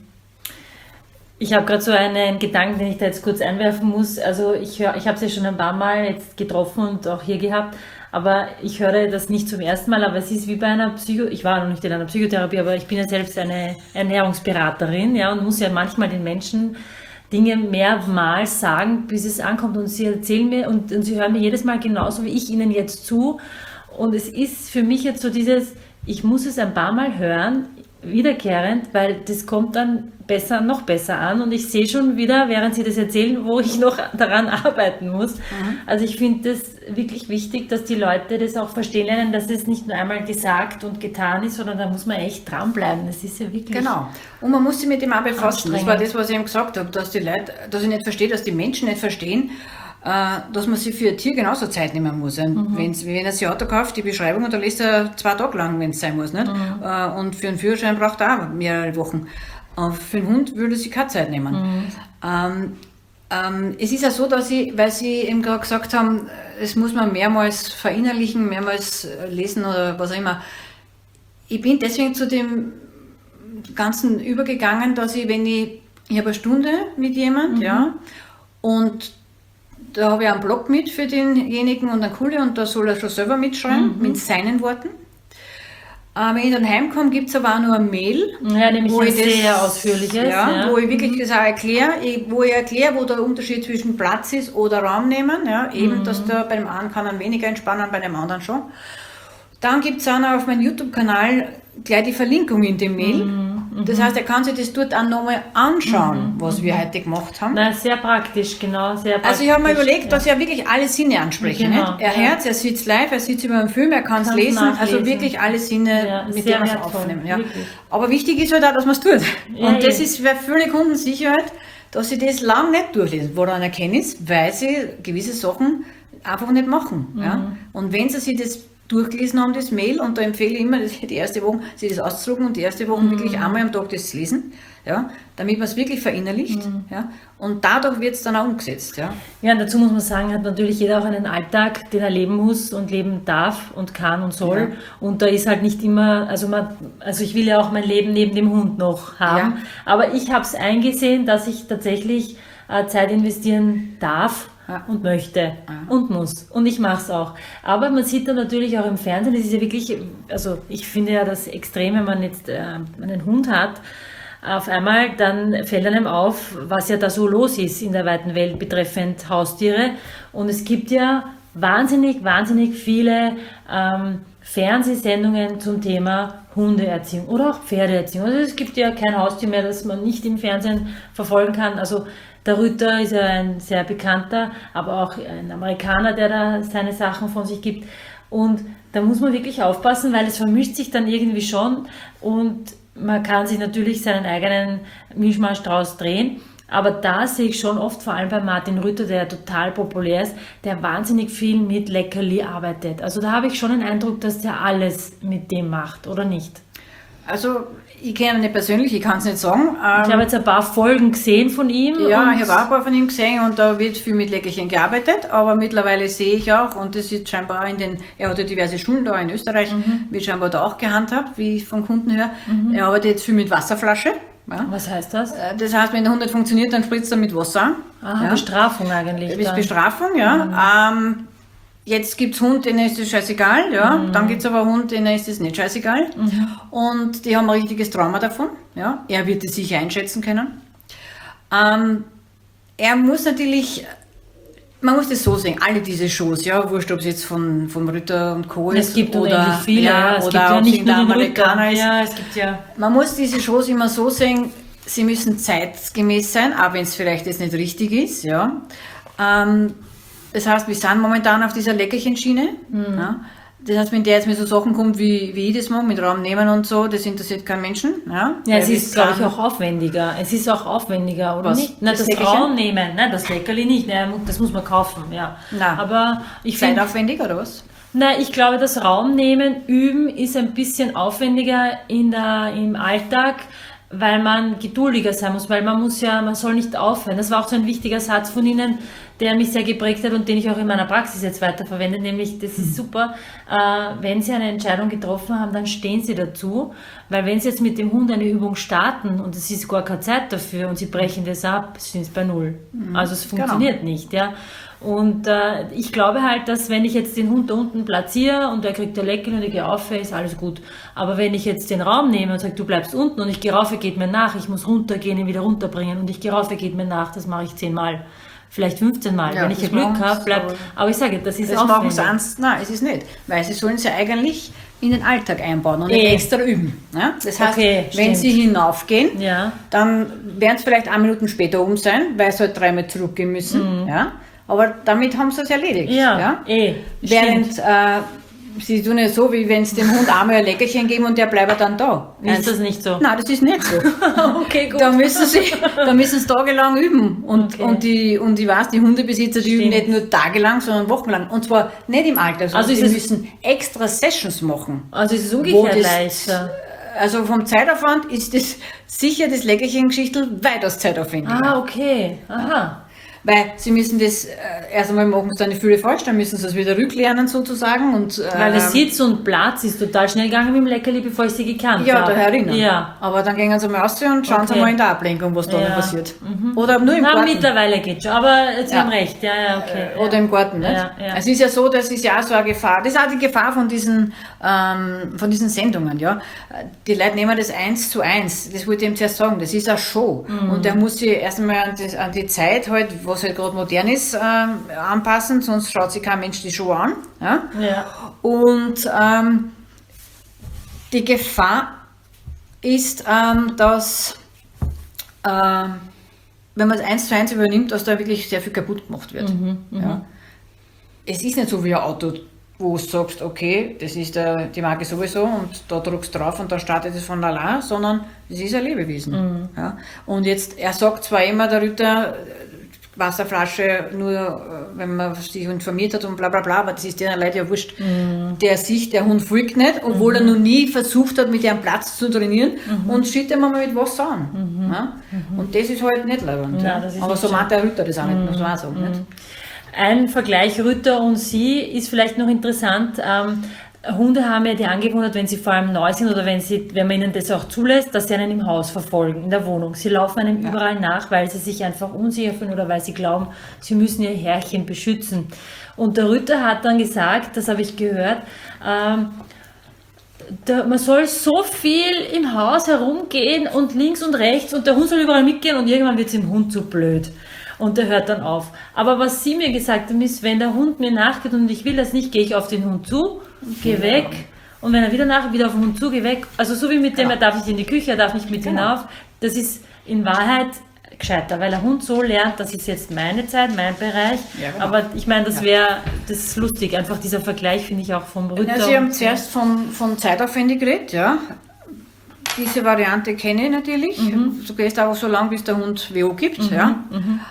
S1: Ich habe gerade so einen Gedanken, den ich da jetzt kurz einwerfen muss. Also ich habe es ja schon ein paar Mal jetzt getroffen und auch hier gehabt, aber ich höre das nicht zum ersten Mal, aber es ist wie bei einer ich war noch nicht in einer Psychotherapie, aber ich bin ja selbst eine Ernährungsberaterin, ja, und muss ja manchmal den Menschen Dinge mehrmals sagen, bis es ankommt, und sie erzählen mir und sie hören mir jedes Mal genauso wie ich ihnen jetzt zu, und es ist für mich jetzt so dieses, ich muss es ein paar Mal hören, wiederkehrend, weil das kommt dann noch besser an, und ich sehe schon wieder, während Sie das erzählen, wo ich noch daran arbeiten muss. Also ich finde das wirklich wichtig, dass die Leute das auch verstehen lernen, dass das nicht nur einmal gesagt und getan ist, sondern da muss man echt dranbleiben. Das ist ja wirklich...
S2: Genau. Und man muss sich mit dem auch befassen. Das war das, was ich eben gesagt habe, dass die Leute, dass ich nicht verstehe, dass die Menschen nicht verstehen, dass man sich für ein Tier genauso Zeit nehmen muss. Wenn er sich ein Auto kauft, die Beschreibung, und da liest er 2 Tage lang, wenn es sein muss. Nicht? Und für einen Führerschein braucht er auch mehrere Wochen. Für einen Hund würde sich keine Zeit nehmen. Es ist ja so, dass weil Sie eben gerade gesagt haben, es muss man mehrmals verinnerlichen, mehrmals lesen oder was auch immer. Ich bin deswegen zu dem Ganzen übergegangen, dass ich, wenn ich Ich habe eine Stunde mit jemand, ja, und da habe ich einen Blog mit für denjenigen und einen Kunde und da soll er schon selber mitschreiben, mit seinen Worten. Wenn ich dann heimkomme, gibt es aber auch noch eine Mail.
S1: Ja, nämlich
S2: wo
S1: ein
S2: ich das,
S1: sehr ausführliches.
S2: ja, wo ich wirklich das auch erkläre, wo der Unterschied zwischen Platz ist oder Raum nehmen. Ja, eben, dass da bei dem einen kann man weniger entspannen, bei dem anderen schon. Dann gibt es auch noch auf meinem YouTube-Kanal gleich die Verlinkung in dem Mail. Das heißt, er kann sich das dort auch nochmal anschauen, was wir heute gemacht haben.
S1: Na, sehr praktisch, genau. Sehr praktisch,
S2: Also ich habe mir überlegt, dass ich ja wirklich alle Sinne anspreche.
S1: Genau,
S2: Nicht? Er hört, er sitzt live, er sitzt über einen Film, er kann es lesen,
S1: nachlesen.
S2: also wirklich alle Sinne, mit
S1: sehr
S2: denen wir es
S1: wertvoll,
S2: aufnehmen. Ja.
S1: wirklich.
S2: Aber wichtig ist halt auch, dass man es tut.
S1: Ja,
S2: und das
S1: eh.
S2: ist für viele Kunden Sicherheit, dass sie das lang nicht durchlesen. Woran erkennen ist, weil sie gewisse Sachen einfach nicht machen. Ja. Und wenn sie sich das durchgelesen haben, das Mail, und da empfehle ich immer, die erste Woche, sich das auszudrucken und die erste Woche wirklich einmal am Tag das zu lesen, ja, damit man es wirklich verinnerlicht, ja, und dadurch wird es dann auch umgesetzt, ja.
S1: Ja, und dazu muss man sagen, hat natürlich jeder auch einen Alltag, den er leben muss und leben darf und kann und soll.
S2: Ja.
S1: Und da ist halt nicht immer, also ich will ja auch mein Leben neben dem Hund noch haben.
S2: Ja.
S1: Aber ich habe es eingesehen, dass ich tatsächlich Zeit investieren darf.
S2: Ja.
S1: Und möchte und muss. Und ich mache es auch. Aber man sieht dann natürlich auch im Fernsehen, das ist ja wirklich, also ich finde ja das extrem, wenn man jetzt einen Hund hat, auf einmal dann fällt einem auf, was ja da so los ist in der weiten Welt betreffend Haustiere. Und es gibt ja wahnsinnig viele Fernsehsendungen zum Thema Hundeerziehung oder auch Pferdeerziehung. Also es gibt ja kein Haustier mehr, das man nicht im Fernsehen verfolgen kann. Also der Rütter ist ja ein sehr bekannter, aber auch ein Amerikaner, der da seine Sachen von sich gibt. Und da muss man wirklich aufpassen, weil es vermischt sich dann irgendwie schon und man kann sich natürlich seinen eigenen Mischmasch draus drehen. Aber da sehe ich schon oft, vor allem bei Martin Rütter, der total populär ist, der wahnsinnig viel mit Leckerli arbeitet. Also da habe ich schon den Eindruck, dass der alles mit dem macht, oder nicht?
S2: Also ich kenne ihn nicht persönlich, ich kann es nicht sagen.
S1: Ich habe jetzt ein paar Folgen gesehen von ihm.
S2: Ja,
S1: und
S2: ich habe auch ein paar von ihm gesehen und da wird viel mit Leckerchen gearbeitet, aber mittlerweile sehe ich auch, und das ist scheinbar er hat ja diverse Schulen da in Österreich, wird scheinbar da auch gehandhabt, wie ich von Kunden höre. Er arbeitet jetzt viel mit Wasserflasche. Ja.
S1: Was heißt das?
S2: Das heißt, wenn der Hund nicht funktioniert, dann spritzt er mit Wasser an.
S1: Ja. Bestrafung eigentlich.
S2: Das ist Bestrafung, ja. Jetzt gibt es Hund, denen ist das scheißegal, ja. Dann gibt es aber Hund, denen ist das nicht scheißegal. Und die haben ein richtiges Trauma davon, ja. Er wird es sicher einschätzen können. Er muss natürlich, man muss das so sehen, alle diese Shows, ja, wurscht, ob es jetzt vom Rütter und Co. ist.
S1: Es gibt unendlich viele, ja. Es gibt ja nicht nur den Rütter. Ja, es gibt ja.
S2: Man muss diese Shows immer so sehen, sie müssen zeitgemäß sein, auch wenn es vielleicht jetzt nicht richtig ist, ja. Das heißt, wir sind momentan auf dieser Leckerchenschiene. Ja. Das heißt, wenn der jetzt mit so Sachen kommt, wie ich das mache, mit Raum nehmen und so, das interessiert keinen Menschen. Ja,
S1: es ist, glaube ich, auch aufwendiger. Es ist auch aufwendiger, oder
S2: was?
S1: nicht? Nein, das Raum nehmen, nein, das Leckerli nicht. Nein, das muss man kaufen, ja.
S2: Nein.
S1: Aber ich finde,
S2: zeitaufwendig oder was?
S1: Nein, ich glaube, das Raumnehmen, Üben ist ein bisschen aufwendiger im Alltag, weil man geduldiger sein muss, weil man soll nicht aufhören. Das war auch so ein wichtiger Satz von Ihnen, der mich sehr geprägt hat und den ich auch in meiner Praxis jetzt weiterverwende, nämlich, das ist super, wenn Sie eine Entscheidung getroffen haben, dann stehen Sie dazu, weil wenn Sie jetzt mit dem Hund eine Übung starten und es ist gar keine Zeit dafür und Sie brechen das ab, sind Sie bei Null. Also es funktioniert nicht, ja. Und ich glaube halt, dass wenn ich jetzt den Hund da unten platziere und er kriegt ein Leckerli und ich gehe rauf, ist alles gut. Aber wenn ich jetzt den Raum nehme und sage, du bleibst unten und ich gehe rauf, er geht mir nach, ich muss runtergehen, ihn wieder runterbringen und ich gehe rauf, er geht mir nach, das mache ich 10 Mal. Vielleicht 15 Mal. Ja, wenn ich Glück habe, bleibt. Aber ich sage, das ist
S2: aufwendig. Das machen sie nein, es ist nicht. Weil sie sollen sie eigentlich in den Alltag einbauen und nicht extra üben. Ja? Das heißt, wenn sie hinaufgehen, dann werden sie vielleicht 1 Minute später oben sein, weil sie halt 3-mal zurückgehen müssen. Ja? Aber damit haben sie es erledigt.
S1: Ja,
S2: Während sie tun ja so, wie wenn es dem Hund einmal ein Leckerchen geben und der bleibt dann da.
S1: Ist das nicht so?
S2: Nein, das ist nicht so.
S1: Okay, gut.
S2: Da müssen sie tagelang üben. Und ich weiß, die Hundebesitzer, die üben nicht nur tagelang, sondern wochenlang. Und zwar nicht im Alter, sondern die müssen extra Sessions machen.
S1: Also ist es umgekehrt leichter.
S2: Also vom Zeitaufwand ist das sicher das Leckerchen-Geschichtel weitaus zeitaufwendiger.
S1: Ah, okay. Aha.
S2: Weil sie müssen das erst einmal machen, sie dann die Fülle falsch, dann müssen sie es wieder rücklernen sozusagen. Und,
S1: Weil der Sitz und Platz ist total schnell gegangen mit dem Leckerli, bevor ich sie gekannt
S2: ja,
S1: habe.
S2: da erinnern.
S1: Ja.
S2: Aber dann gehen sie mal raus und schauen sie
S1: Okay.
S2: mal in der Ablenkung, was da
S1: Ja.
S2: noch passiert. Oder nur im
S1: Na,
S2: Garten.
S1: mittlerweile geht schon, aber Sie
S2: Ja.
S1: haben recht, ja, okay.
S2: Oder im Garten, nicht?
S1: Ja, ja.
S2: Es ist ja so, das ist ja auch so eine Gefahr. Das ist auch die Gefahr von diesen Sendungen, ja. Die Leute nehmen das 1:1. Das wollte ich ihm zuerst sagen. Das ist eine Show. Und der muss sich erst einmal an die Zeit halt, was halt gerade modern ist, anpassen, sonst schaut sich kein Mensch die Show an. Ja?
S1: Ja.
S2: Und die Gefahr ist, dass wenn man es 1:1 übernimmt, dass da wirklich sehr viel kaputt gemacht wird. Ja. Es ist nicht so wie ein Auto, wo du sagst, okay, das ist die Marke sowieso und da drückst du drauf und dann startet es von allein, sondern es ist ein Lebewesen. Ja. Und jetzt, er sagt zwar immer, der Ritter, Wasserflasche nur, wenn man sich informiert hat und bla bla bla, aber das ist den Leuten ja wurscht. Der Hund folgt nicht, obwohl er noch nie versucht hat, mit ihrem Platz zu trainieren und schüttet ihm mal mit Wasser an. Ja? Und das ist halt nicht leibend.
S1: Nein,
S2: Ja?
S1: das ist
S2: Aber
S1: nicht
S2: so
S1: schön.
S2: macht der Ritter das auch nicht, muss man auch sagen. Nicht?
S1: Ein Vergleich Ritter und Sie ist vielleicht noch interessant. Hunde haben ja die Angewohnheit, wenn sie vor allem neu sind oder wenn man ihnen das auch zulässt, dass sie einen im Haus verfolgen, in der Wohnung. Sie laufen einem überall nach, weil sie sich einfach unsicher fühlen oder weil sie glauben, sie müssen ihr Herrchen beschützen. Und der Ritter hat dann gesagt, das habe ich gehört, man soll so viel im Haus herumgehen und links und rechts und der Hund soll überall mitgehen und irgendwann wird es dem Hund zu blöd. Und der hört dann auf. Aber was sie mir gesagt haben, ist, wenn der Hund mir nachgeht und ich will das nicht, gehe ich auf den Hund zu, gehe weg. Und wenn er wieder auf den Hund zu, gehe weg. Also so wie mit dem, er darf nicht in die Küche, er darf nicht mit hinauf. Das ist in Wahrheit gescheiter, weil der Hund so lernt, das ist jetzt meine Zeit, mein Bereich.
S2: Ja, genau.
S1: Aber ich meine, das ist lustig. Einfach dieser Vergleich finde ich auch vom Ritter.
S2: Ja, Sie haben zuerst von Zeitaufwändig geredet, ja. Diese Variante kenne ich natürlich. Du gehst auch so lange, bis der Hund WO gibt. Ja.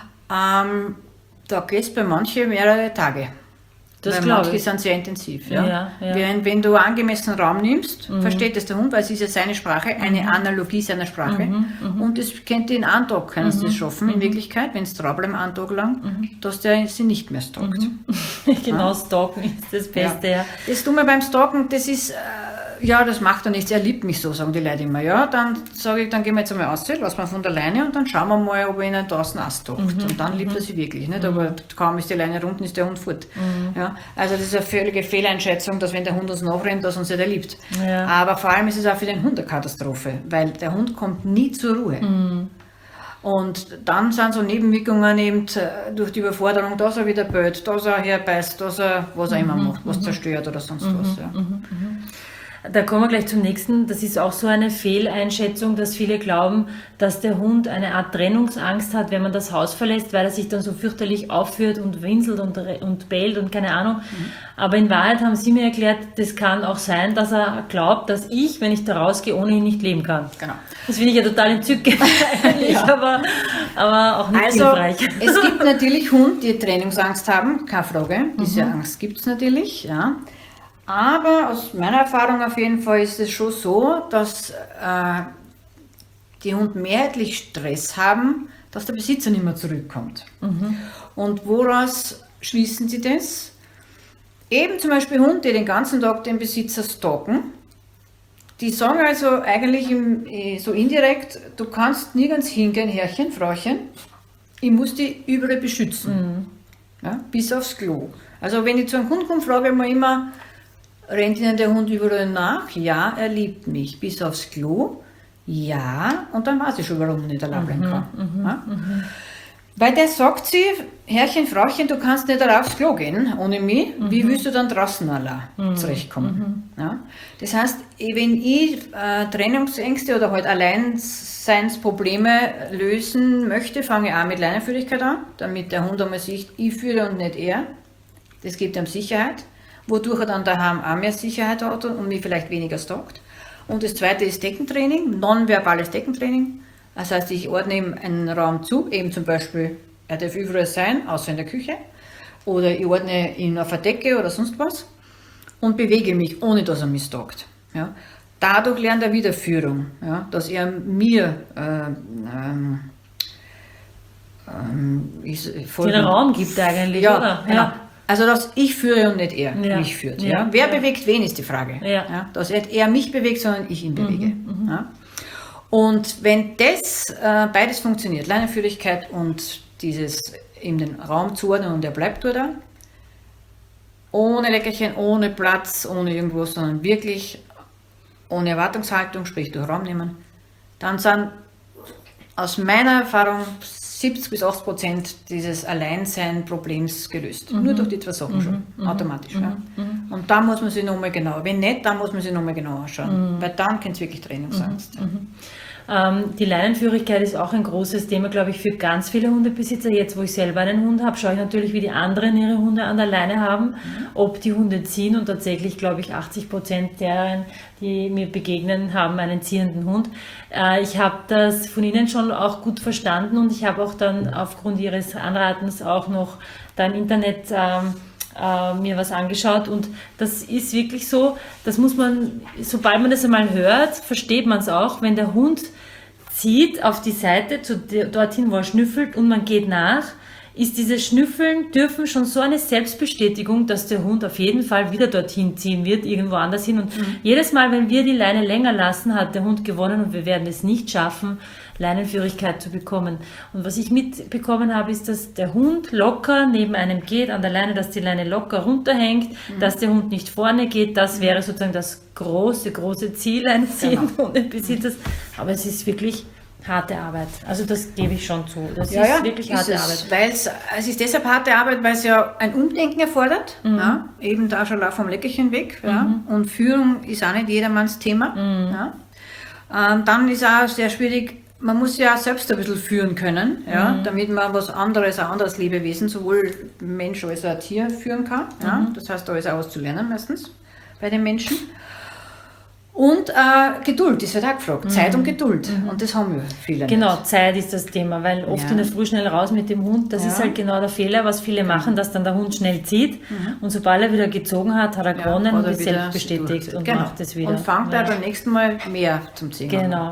S2: Da geht es bei manchen mehrere Tage.
S1: Das
S2: weil
S1: glaube
S2: manche
S1: ich.
S2: sind sehr intensiv. Ja.
S1: Ja, ja.
S2: Wenn du angemessenen Raum nimmst, versteht das der Hund, weil es ist ja seine Sprache, eine Analogie seiner Sprache. Und das kennt in einem Tag, können sie das schaffen, in Wirklichkeit, wenn es Trouble einen Tag lang, dass der sie nicht mehr stalkt.
S1: Genau, Stalken ist das Beste, ja.
S2: Das Dumme beim Stalken, das ist, ja, das macht er nichts, er liebt mich so, sagen die Leute immer. Ja, dann sage ich, dann gehen wir jetzt einmal raus, lassen wir von der Leine und dann schauen wir mal, ob er ihnen draußen ausstalkt. Und dann liebt er sie wirklich, nicht? Aber kaum ist die Leine runter, ist der Hund fort. Ja, also das ist eine völlige Fehleinschätzung, dass wenn der Hund uns nachrennt, dass uns nicht liebt.
S1: Ja.
S2: Aber vor allem ist es auch für den Hund eine Katastrophe, weil der Hund kommt nie zur Ruhe. Und dann sind so Nebenwirkungen eben durch die Überforderung, dass er wieder bellt, dass er herbeißt, dass er was er immer macht, was zerstört oder sonst was. Ja.
S1: Da kommen wir gleich zum nächsten. Das ist auch so eine Fehleinschätzung, dass viele glauben, dass der Hund eine Art Trennungsangst hat, wenn man das Haus verlässt, weil er sich dann so fürchterlich aufführt und winselt und bellt und keine Ahnung. Aber in Wahrheit haben Sie mir erklärt, das kann auch sein, dass er glaubt, dass ich, wenn ich da rausgehe, ohne ihn nicht leben kann.
S2: Genau.
S1: Das finde ich ja total entzückend, eigentlich, aber auch nicht
S2: Also,
S1: hilfreich.
S2: es gibt natürlich Hunde, die Trennungsangst haben, keine Frage. Diese Angst gibt es natürlich, ja. Aber aus meiner Erfahrung auf jeden Fall ist es schon so, dass die Hunde mehrheitlich Stress haben, dass der Besitzer nicht mehr zurückkommt. Und woraus schließen sie das? Eben zum Beispiel Hunde, die den ganzen Tag den Besitzer stalken, die sagen also eigentlich so indirekt, du kannst nirgends hingehen, Herrchen, Frauchen, ich muss die überall beschützen. Ja, bis aufs Klo. Also wenn ich zu einem Hund komme, frage ich mir immer, rennt Ihnen der Hund überall nach? Ja, er liebt mich. Bis aufs Klo? Ja. Und dann weiß ich schon, warum ich nicht erlauben kann. Ja? Weil der sagt sie, Herrchen, Frauchen, du kannst nicht aufs Klo gehen ohne mich. Wie willst du dann draußen allein zurechtkommen? Ja? Das heißt, wenn ich Trennungsängste oder halt Alleinseinsprobleme lösen möchte, fange ich auch mit Leinenführigkeit an, damit der Hund einmal sieht, ich führe und nicht er. Das gibt ihm Sicherheit, wodurch er dann daheim auch mehr Sicherheit hat und mich vielleicht weniger stalkt. Und das zweite ist Deckentraining, nonverbales Deckentraining. Das heißt, ich ordne ihm einen Raum zu, eben zum Beispiel, er darf überall sein, außer in der Küche. Oder ich ordne ihn auf der Decke oder sonst was und bewege mich, ohne dass er mich stalkt. Ja. Dadurch lernt er Wiederführung, ja, dass er mir
S1: Den Raum gibt eigentlich,
S2: ja,
S1: oder?
S2: Genau. Also, dass ich führe und nicht er mich führt.
S1: Ja.
S2: Wer bewegt wen, ist die Frage.
S1: Ja.
S2: Dass nicht er mich bewegt, sondern ich ihn bewege. Ja? Und wenn das beides funktioniert, Leinenführigkeit und dieses ihm den Raum zuordnen und er bleibt da, ohne Leckerchen, ohne Platz, ohne irgendwas, sondern wirklich ohne Erwartungshaltung, sprich durch Raum nehmen, dann sind aus meiner Erfahrung 70-80% dieses Alleinsein-Problems gelöst. Nur durch die zwei Sachen schon, automatisch. Ja. Und da muss man sich nochmal genau, wenn nicht, dann muss man sich nochmal genau anschauen, weil dann kann es wirklich Trennungsangst sein.
S1: Die Leinenführigkeit ist auch ein großes Thema, glaube ich, für ganz viele Hundebesitzer. Jetzt, wo ich selber einen Hund habe, schaue ich natürlich, wie die anderen ihre Hunde an der Leine haben, ob die Hunde ziehen. Und tatsächlich, glaube ich, 80% derer, die mir begegnen, haben einen ziehenden Hund. Ich habe das von Ihnen schon auch gut verstanden und ich habe auch dann aufgrund Ihres Anratens auch noch da im Internet mir was angeschaut und das ist wirklich so, das muss man, sobald man das einmal hört, versteht man es auch, wenn der Hund zieht auf die Seite dorthin, wo er schnüffelt und man geht nach, ist dieses Schnüffeln dürfen schon so eine Selbstbestätigung, dass der Hund auf jeden Fall wieder dorthin ziehen wird, irgendwo anders hin. Und jedes Mal, wenn wir die Leine länger lassen, hat der Hund gewonnen und wir werden es nicht schaffen, Leinenführigkeit zu bekommen. Und was ich mitbekommen habe, ist, dass der Hund locker neben einem geht an der Leine, dass die Leine locker runterhängt, dass der Hund nicht vorne geht. Das wäre sozusagen das große Ziel eines jeden Hundebesitzers. Aber es ist wirklich harte Arbeit. Also das gebe ich schon zu. Das ist wirklich harte Arbeit.
S2: Weil es ist deshalb harte Arbeit, weil es ja ein Umdenken erfordert. Ja, eben da schon vom Leckerchen weg. Ja, und Führung ist auch nicht jedermanns Thema. Ja. Dann ist auch sehr schwierig, man muss ja selbst ein bisschen führen können, damit man ein anderes Lebewesen, sowohl Mensch als auch Tier führen kann. Ja. Das heißt, da ist auch was zu lernen meistens bei den Menschen. Und Geduld ist halt auch gefragt. Zeit und Geduld. Und das haben wir viele
S1: Genau,
S2: nicht.
S1: Zeit ist das Thema, weil oft in der Früh schnell raus mit dem Hund, das ist halt genau der Fehler, was viele machen, dass dann der Hund schnell zieht und sobald er wieder gezogen hat, hat er gewonnen und ist selbst bestätigt und macht es wieder.
S2: Und fängt er beim nächsten Mal mehr zum Ziehen an.
S1: Genau,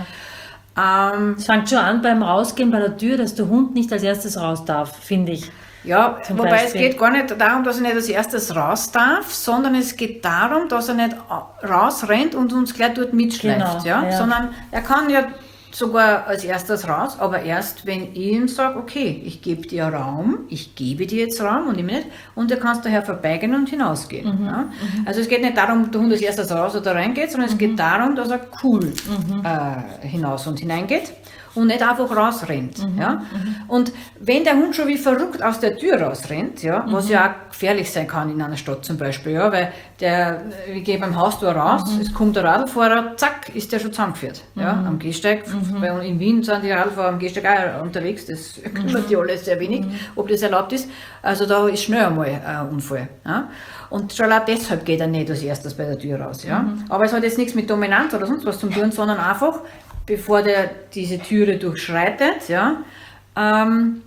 S1: es fängt schon an beim Rausgehen bei der Tür, dass der Hund nicht als erstes raus darf, finde ich.
S2: Ja, wobei es geht gar nicht darum, dass er nicht als erstes raus darf, sondern es geht darum, dass er nicht rausrennt und uns gleich dort mitschleift.
S1: Genau,
S2: sondern er kann ja sogar als erstes raus, aber erst, wenn ich ihm sage, okay, ich gebe dir Raum, ich gebe dir jetzt Raum und ihm nicht, und du kannst daher vorbeigehen und hinausgehen. Ja? Also es geht nicht darum, der Hund als erstes raus oder reingeht, sondern es geht darum, dass er cool hinaus und hineingeht. Und nicht einfach rausrennt. Und wenn der Hund schon wie verrückt aus der Tür rausrennt, was ja auch gefährlich sein kann in einer Stadt zum Beispiel, weil ich gehe beim Haustor raus, es kommt der Radlfahrer, zack, ist der schon zusammengeführt. Am Gehsteig, weil in Wien sind die Radlfahrer am Gehsteig auch unterwegs, das kümmert die alles sehr wenig, ob das erlaubt ist. Also da ist schnell einmal ein Unfall. Und schon auch deshalb geht er nicht als erstes bei der Tür raus. Aber es hat jetzt nichts mit Dominanz oder sonst was zu tun, sondern einfach, bevor der diese Türe durchschreitet, hat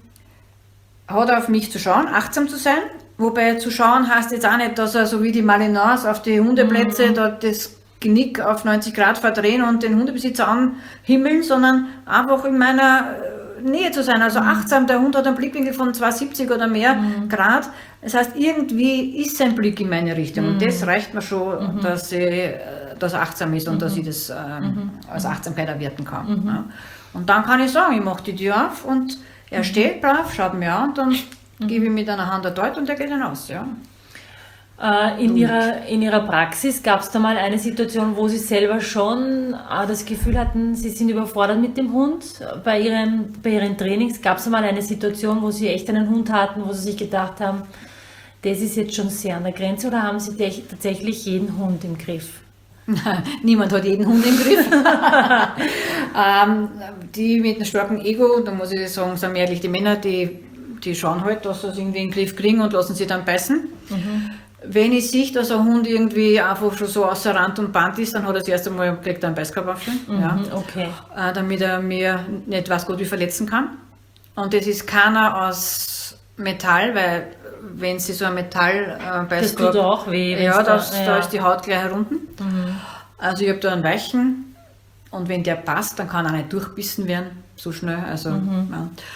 S2: er auf mich zu schauen, achtsam zu sein. Wobei zu schauen heißt jetzt auch nicht, dass er so wie die Malinars auf die Hundeplätze da das Genick auf 90 Grad verdrehen und den Hundebesitzer anhimmeln, sondern einfach in meiner Nähe zu sein. Also achtsam, der Hund hat einen Blickwinkel von 270 oder mehr Grad. Das heißt, irgendwie ist sein Blick in meine Richtung. Und das reicht mir schon, dass er achtsam ist und dass ich das als Achtsamkeit erwerten kann. Und dann kann ich sagen, ich mache die Tür auf und er steht brav, schaut mir an und dann gebe ich mit einer Hand ein Deut und er geht hinaus.
S1: In Ihrer Praxis gab es da mal eine Situation, wo Sie selber schon das Gefühl hatten, Sie sind überfordert mit dem Hund. Bei Ihren Trainings gab es da mal eine Situation, wo Sie echt einen Hund hatten, wo Sie sich gedacht haben, das ist jetzt schon sehr an der Grenze, oder haben Sie tatsächlich jeden Hund im Griff?
S2: Niemand hat jeden Hund im Griff. Die mit einem starken Ego, da muss ich sagen, sind mehrheitlich die Männer, die schauen halt, dass sie es irgendwie in den Griff kriegen und lassen sie dann beißen. Wenn ich sehe, dass ein Hund irgendwie einfach schon so außer Rand und Band ist, dann hat er das erste Mal kriegt er einen Beißkorb aufstellen,
S1: Okay.
S2: Damit er mir nicht weiß Gott wie verletzen kann. Und das ist keiner aus Metall, weil wenn sie so ein Metall-Beißkorb...
S1: Das tut auch weh.
S2: Da ist die Haut gleich herunten. Also ich habe da einen weichen und wenn der passt, dann kann er nicht durchbissen werden, so schnell. Also,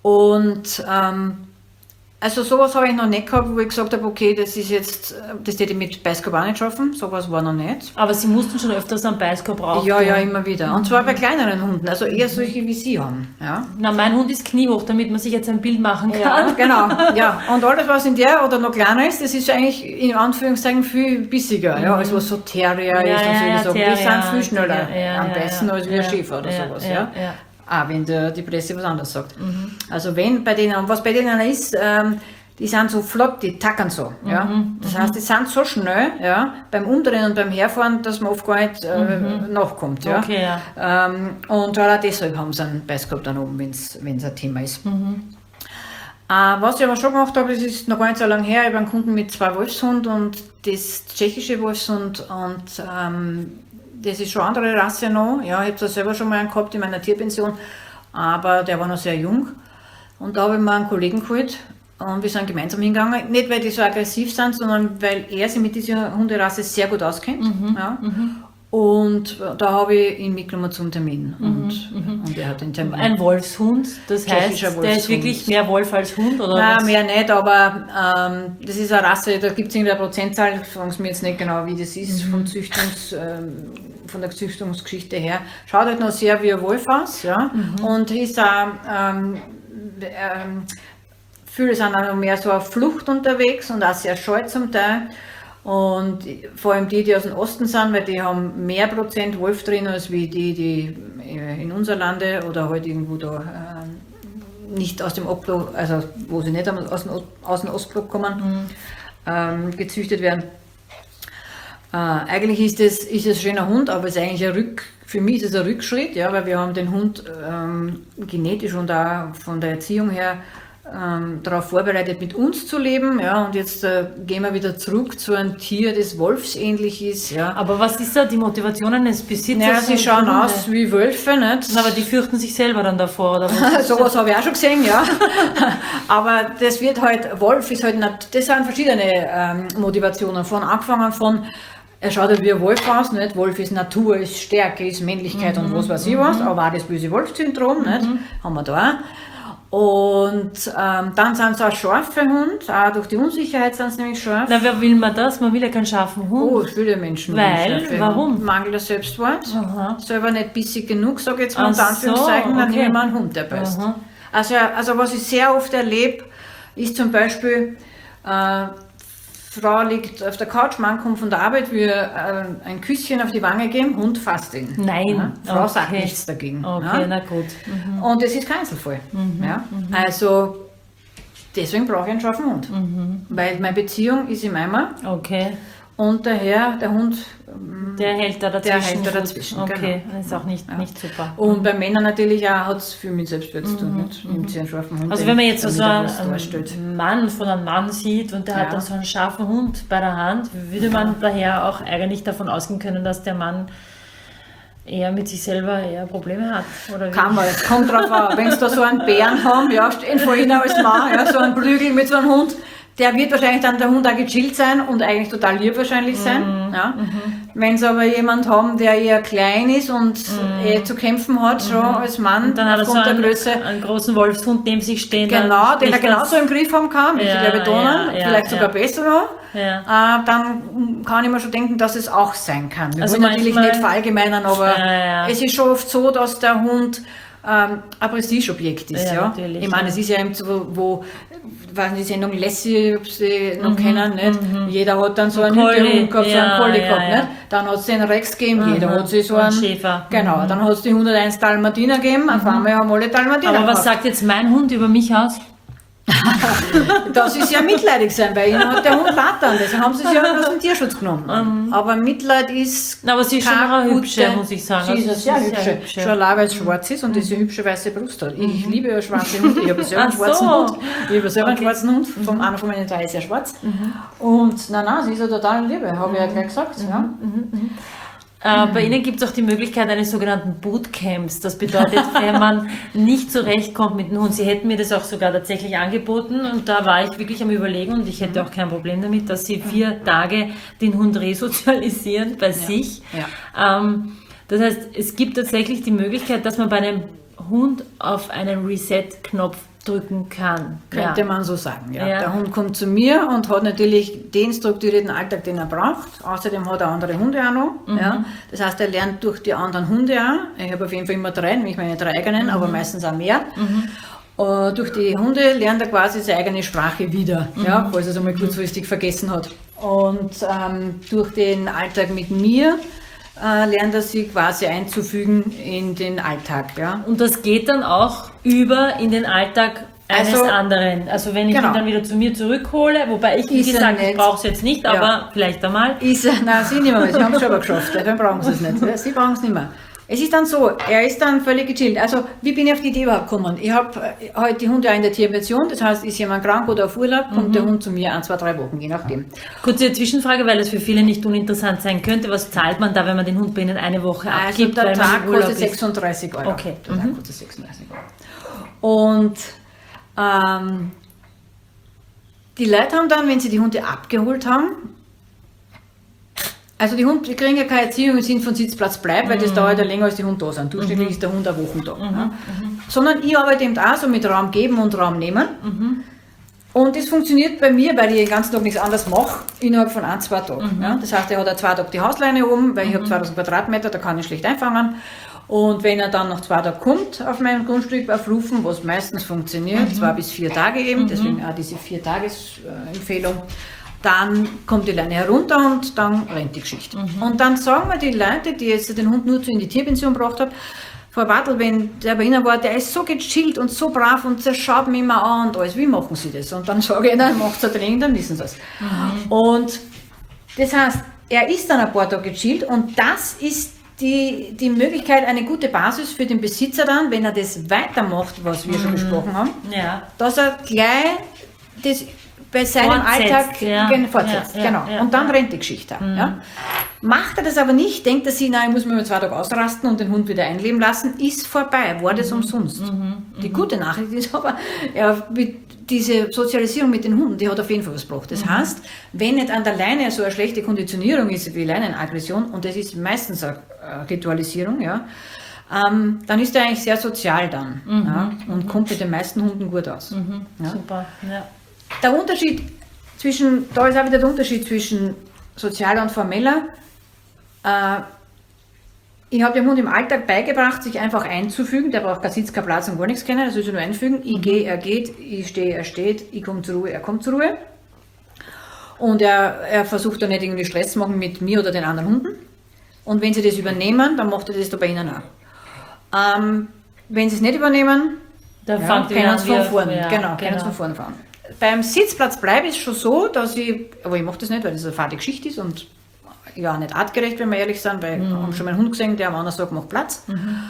S2: Und also sowas habe ich noch nicht gehabt, wo ich gesagt habe, okay, das ist jetzt, das hätte ich mit Beißkorb auch nicht schaffen, sowas war noch nicht.
S1: Aber Sie mussten schon öfters einen Beißkorb brauchen.
S2: Ja, immer wieder. Und zwar bei kleineren Hunden, also eher solche wie Sie haben. Ja.
S1: Na, mein Hund ist kniehoch, damit man sich jetzt ein Bild machen kann.
S2: Ja, genau. Ja. Und alles, was in der oder noch kleiner ist, das ist eigentlich in Anführungszeichen viel bissiger, ja, als was so Terrier ist und solche Sachen. Die sind viel schneller am besten als wie ein Schäfer oder sowas. Ja. Auch wenn die Presse was anderes sagt. Also wenn bei denen, was bei denen ist, die sind so flott, die tackern so. Ja? Das heißt, die sind so schnell, ja, beim Umdrehen und beim Herfahren, dass man oft gar nicht nachkommt. Ja?
S1: Okay, ja.
S2: Und auch deshalb haben sie einen Beißkorb dann oben, wenn es ein Thema ist. Was ich aber schon gemacht habe, das ist noch gar nicht so lange her, ich habe einen Kunden mit 2 Wolfshunden und das tschechische Wolfshund und das ist schon eine andere Rasse noch. Ja, ich habe da selber schon mal einen gehabt in meiner Tierpension, aber der war noch sehr jung. Und da habe ich mir einen Kollegen geholt und wir sind gemeinsam hingegangen. Nicht, weil die so aggressiv sind, sondern weil er sich mit dieser Hunderasse sehr gut auskennt. Ja. Und da habe ich ihn mitgenommen zum Termin. Und er hat den Termin.
S1: Ein Wolfshund, das heißt, der ist wirklich mehr Wolf als Hund? Oder
S2: nein,
S1: was?
S2: mehr nicht, aber das ist eine Rasse, da gibt es irgendeine Prozentzahl, fragen Sie mir jetzt nicht genau, wie das ist, von der Züchtungsgeschichte her. Schaut halt noch sehr wie ein Wolf aus, ja, und ist auch, viele sind auch noch mehr so auf Flucht unterwegs und auch sehr scheu zum Teil. Und vor allem die aus dem Osten sind, weil die haben mehr Prozent Wolf drin, als wie die in unser Lande oder halt irgendwo da nicht aus dem Ostblock, also wo sie nicht aus dem Ostblock kommen, gezüchtet werden. Eigentlich ist es ein schöner Hund, aber es ist eigentlich für mich ist es ein Rückschritt, ja, weil wir haben den Hund genetisch und auch von der Erziehung her darauf vorbereitet, mit uns zu leben, ja, und jetzt gehen wir wieder zurück zu einem Tier, das wolfsähnlich ist, ja.
S1: Aber was ist da die Motivation eines Besitzers?
S2: Ja, sie schauen aus wie Wölfe, nicht?
S1: Aber die fürchten sich selber dann davor, oder was?
S2: Sowas habe ich auch schon gesehen, ja. Aber das wird halt, Wolf ist halt nicht, das sind verschiedene Motivationen, angefangen von, er schaut halt wie ein Wolf aus, nicht? Wolf ist Natur, ist Stärke, ist Männlichkeit und was weiß ich was, aber auch das böse Wolf-Syndrom, nicht? Haben wir da auch. Und dann sind sie auch scharfe Hund, auch durch die Unsicherheit sind sie nämlich scharf.
S1: Na, wer will man das? Man will ja keinen scharfen Hund.
S2: Oh, viele Menschen.
S1: Weil? Warum?
S2: Mangel der Selbstwert.
S1: Aha.
S2: Selber nicht bissig genug, sage ich jetzt mal unter
S1: Ach
S2: Anführungszeichen,
S1: so,
S2: dann
S1: okay.
S2: nehmen wir einen Hund, der beißt. Also was ich sehr oft erlebe, ist zum Beispiel, Frau liegt auf der Couch, Mann kommt von der Arbeit, wir ein Küsschen auf die Wange geben, Hund fasst ihn.
S1: Nein.
S2: Ja? Frau
S1: Okay.
S2: sagt nichts dagegen.
S1: Okay,
S2: Ja?
S1: na gut.
S2: Und das ist kein Einzelfall. Ja? Also deswegen brauche ich einen scharfen Hund. Weil meine Beziehung ist im Eimer
S1: Okay.
S2: und daher der Hund.
S1: Der hält da dazwischen.
S2: Der hält da dazwischen,
S1: Okay,
S2: genau.
S1: das ist auch nicht super.
S2: Und bei Männern natürlich auch hat es viel mit Selbstwert zu tun. Nimmt sie einen scharfen Hund.
S1: Also wenn man jetzt so
S2: damit er was
S1: einen
S2: darstellt.
S1: Mann von einem Mann sieht und der hat
S2: Ja.
S1: dann so einen scharfen Hund bei der Hand, würde man daher auch eigentlich davon ausgehen können, dass der Mann eher mit sich selber eher Probleme hat? Oder wie?
S2: Kann man, es kommt drauf an. Wenn sie da so einen Bären haben, ja, stehen vor ihnen als Mann, ja, so einen Prügel mit so einem Hund, der wird wahrscheinlich dann der Hund auch gechillt sein und eigentlich total lieb wahrscheinlich sein. Ja. Wenn sie aber jemand haben, der eher klein ist und zu kämpfen hat, schon als Mann,
S1: Und dann hat er so
S2: aufgrund der Größe,
S1: einen großen Wolfshund neben sich stehen.
S2: genau,
S1: dann
S2: den er
S1: spricht das-
S2: genauso im Griff haben kann, wie
S1: Ja,
S2: viele betonen,
S1: ja,
S2: vielleicht sogar besser noch.
S1: Ja.
S2: Dann kann ich mir schon denken, dass es auch sein kann. Wir
S1: Also
S2: wollen natürlich
S1: manchmal-
S2: nicht verallgemeinern, aber
S1: Ja.
S2: es ist schon oft so, dass der Hund ein Prestigeobjekt ist.
S1: Ja,
S2: Ja,
S1: natürlich,
S2: ich meine, es ist ja eben so, wo weiß nicht, die Sendung Lassie, ob Sie noch kennen, nicht? Jeder hat dann so einen
S1: Collie,
S2: Hütehund gehabt, so einen
S1: ja,
S2: Collie
S1: ja,
S2: gehabt,
S1: ja.
S2: nicht? Dann hat es den Rex gegeben, jeder hat sich so
S1: einen
S2: einen
S1: Schäfer.
S2: Genau, dann hat es die 101 Dalmatiner gegeben, auf einmal haben alle Dalmatiner
S1: Aber was
S2: gehabt.
S1: sagt jetzt mein Hund über mich aus?
S2: Das ist ja mitleidig sein, weil ihnen hat der Hund Lattern, deswegen haben sie es ja aus dem Tierschutz genommen. Aber Mitleid ist.
S1: Na, aber sie ist schon
S2: keine
S1: eine hübsche,
S2: gute-
S1: muss ich sagen.
S2: Sie ist eine
S1: Also
S2: sehr
S1: sie ist sehr
S2: hübsche.
S1: hübsche.
S2: Schon allein, weil es schwarz ist und diese hübsche weiße Brust hat. Ich liebe ja schwarze Hunde. Ich habe selber einen
S1: Ach
S2: schwarzen
S1: so.
S2: Hund. Ich habe selber einen schwarzen Hund. Einer von meinen drei ist ja schwarz. Und nein, sie ist ja total Liebe, habe ich ja gleich gesagt. Ja.
S1: Bei Ihnen gibt es auch die Möglichkeit eines sogenannten Bootcamps. Das bedeutet, wenn man nicht zurechtkommt mit dem Hund, Sie hätten mir das auch sogar tatsächlich angeboten und da war ich wirklich am Überlegen und ich hätte auch kein Problem damit, dass Sie 4 Tage den Hund resozialisieren bei sich.
S2: Ja.
S1: Das heißt, es gibt tatsächlich die Möglichkeit, dass man bei einem Hund auf einen Reset-Knopf drücken kann.
S2: Könnte man so sagen, ja.
S1: Ja.
S2: Der Hund kommt zu mir und hat natürlich den strukturierten Alltag, den er braucht. Außerdem hat er andere Hunde auch noch. Ja. Das heißt, er lernt durch die anderen Hunde auch. Ich habe auf jeden Fall immer 3, nämlich meine 3 eigenen, aber meistens auch mehr. Durch die Hunde lernt er quasi seine eigene Sprache wieder, ja, falls er es einmal kurzfristig vergessen hat. Und durch den Alltag mit mir lernt er sich quasi einzufügen in den Alltag. Ja.
S1: Und das geht dann auch über in den Alltag eines
S2: Also,
S1: anderen. Also wenn ich
S2: genau.
S1: ihn dann wieder zu mir zurückhole, wobei ich, wie
S2: Ist er
S1: gesagt, ich
S2: nicht.
S1: brauche es jetzt nicht,
S2: Ja.
S1: aber vielleicht einmal.
S2: Nein, Sie nicht mehr, Sie haben es schon aber geschafft, dann brauchen Sie es nicht. Ja, Sie brauchen es nicht mehr. Es ist dann so, er ist dann völlig gechillt. Also, wie bin ich auf die Idee überhaupt gekommen? Ich habe heute die Hunde auch in der Tierpension, das heißt, ist jemand krank oder auf Urlaub, kommt der Hund zu mir 1, 2, 3 Wochen, je nachdem.
S1: Kurze Zwischenfrage, weil es für viele nicht uninteressant sein könnte. Was zahlt man da, wenn man den Hund bei Ihnen eine Woche
S2: Also,
S1: abgibt,
S2: der
S1: weil man
S2: Tag
S1: im Urlaub
S2: kostet
S1: ist?
S2: 36 Euro.
S1: Okay.
S2: Der Tag kostet 36 Euro. Und die Leute haben dann, wenn sie die Hunde abgeholt haben, also die Hunde kriegen ja keine Erziehung im Sinn von Sitzplatz bleibt, weil das dauert ja länger, als die Hunde da sind. Durchschnittlich ist der Hund eine Woche da. Ja. Sondern ich arbeite eben auch so mit Raum geben und Raum nehmen. Und das funktioniert bei mir, weil ich den ganzen Tag nichts anderes mache, innerhalb von 1, 2 Tagen. Ja. Das heißt, er hat auch 2 Tage die Hausleine oben, weil ich habe 2000 Quadratmeter, da kann ich schlecht einfangen. Und wenn er dann nach 2 Tagen kommt auf mein Grundstück auf Rufen, was meistens funktioniert, 2 bis 4 Tage eben, deswegen auch diese 4-Tages-Empfehlung, dann kommt die Leine herunter und dann rennt die Geschichte. Und dann sagen mir die Leute, die jetzt den Hund nur in die Tierpension gebracht haben, Frau Bartel, wenn der bei Ihnen war, der ist so gechillt und so brav und der schaut mich immer an und alles. Wie machen Sie das? Und dann sage ich Ihnen, macht es ein Training, dann wissen Sie es. Und das heißt, er ist dann ein paar Tage gechillt und das ist die Möglichkeit, eine gute Basis für den Besitzer dann, wenn er das weitermacht, was wir schon besprochen haben,
S1: Ja.
S2: dass er gleich das bei seinem
S1: Fortsetzt,
S2: Alltag
S1: ja.
S2: fortsetzt.
S1: Ja, ja,
S2: genau.
S1: ja,
S2: Und dann
S1: ja.
S2: rennt die Geschichte. Ja. Macht er das aber nicht, denkt er sich, nein, ich muss mich mal 2 Tage ausrasten und den Hund wieder einleben lassen, ist vorbei, war das umsonst. Die gute Nachricht ist aber, diese Sozialisierung mit den Hunden, die hat auf jeden Fall was gebracht. Das heißt, wenn nicht an der Leine so eine schlechte Konditionierung ist wie Leinenaggression, und das ist meistens eine Ritualisierung, ja, dann ist er eigentlich sehr sozial dann ja, und kommt mit den meisten Hunden gut aus. Ja.
S1: Super. Ja.
S2: Der Unterschied da ist auch wieder der Unterschied zwischen sozialer und formeller. Ich habe dem Hund im Alltag beigebracht, sich einfach einzufügen. Der braucht keinen Sitz, keinen Platz und gar nichts kennen. Er soll sich nur einfügen. Ich gehe, er geht. Ich stehe, er steht. Ich komme zur Ruhe, er kommt zur Ruhe. Und er versucht da nicht irgendwie Stress zu machen mit mir oder den anderen Hunden. Und wenn sie das übernehmen, dann macht er das da bei ihnen auch. Wenn sie es nicht übernehmen,
S1: Dann
S2: ja,
S1: fangt ihr
S2: können
S1: an
S2: sie von
S1: wieder-
S2: vorne.
S1: ja,
S2: Genau, können sie von vorne fahren. Beim Sitzplatz bleiben ist schon so, dass aber ich mache das nicht, weil das eine fade Geschichte ist und ja, nicht artgerecht, wenn wir ehrlich sind, weil wir haben schon mal einen Hund gesehen, der am anderen sagt, mach Platz.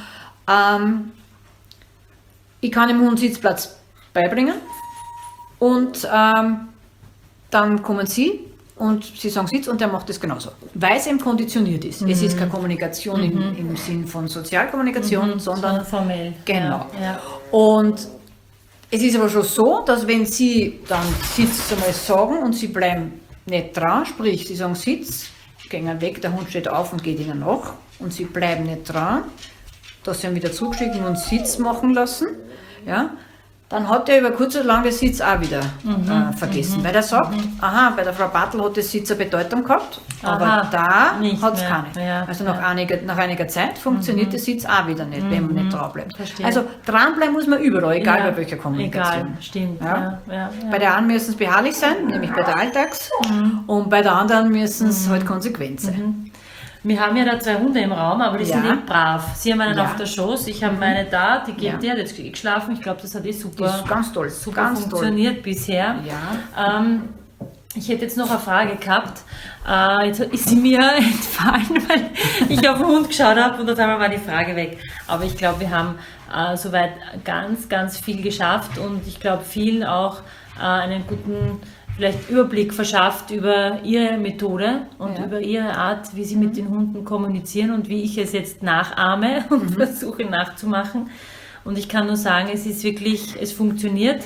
S2: Ich kann dem Hund Sitzplatz beibringen und dann kommen sie und sie sagen Sitz und der macht das genauso, weil es eben konditioniert ist. Es ist keine Kommunikation im Sinn von Sozialkommunikation, sondern
S1: formell.
S2: genau.
S1: Ja. Ja.
S2: Und es ist aber schon so, dass wenn Sie dann Sitz einmal sagen und Sie bleiben nicht dran, sprich, Sie sagen Sitz, gehen weg, der Hund steht auf und geht Ihnen nach und Sie bleiben nicht dran, dass Sie ihn wieder zurückschicken und Sitz machen lassen, ja, dann hat er über kurz oder lang den Sitz auch wieder vergessen, weil er sagt, aha, bei der Frau Bartel hat das Sitz eine Bedeutung gehabt, aber
S1: Aha,
S2: da
S1: nicht
S2: hat es
S1: mehr.
S2: keine.
S1: Ja,
S2: Also nach einiger Zeit funktioniert der Sitz auch wieder nicht, wenn man nicht dran bleibt.
S1: Verstehe.
S2: Also dranbleiben muss man überall, egal
S1: Ja,
S2: bei welcher Kommunikation.
S1: Egal, stimmt.
S2: Ja.
S1: Ja.
S2: Bei der einen müssen es beharrlich sein, nämlich bei der Alltags, und bei der anderen müssen es halt konsequent sein.
S1: Wir haben ja da 2 Hunde im Raum, aber die sind
S2: Ja.
S1: eben brav. Sie haben einen
S2: Ja.
S1: auf der Schoß, ich habe meine da, die geht,
S2: Ja.
S1: die hat jetzt geschlafen. Ich glaube, das hat super,
S2: Das ist ganz toll,
S1: super
S2: ganz toll.
S1: funktioniert bisher.
S2: Ja.
S1: Ich hätte jetzt noch eine Frage gehabt. Jetzt ist sie mir entfallen, weil ich auf den Hund geschaut habe und auf einmal war die Frage weg. Aber ich glaube, wir haben soweit ganz, ganz viel geschafft und ich glaube, vielen auch einen guten vielleicht Überblick verschafft über ihre Methode und
S2: Ja.
S1: über ihre Art, wie sie mit den Hunden kommunizieren und wie ich es jetzt nachahme und versuche nachzumachen. Und ich kann nur sagen, es ist wirklich, es funktioniert.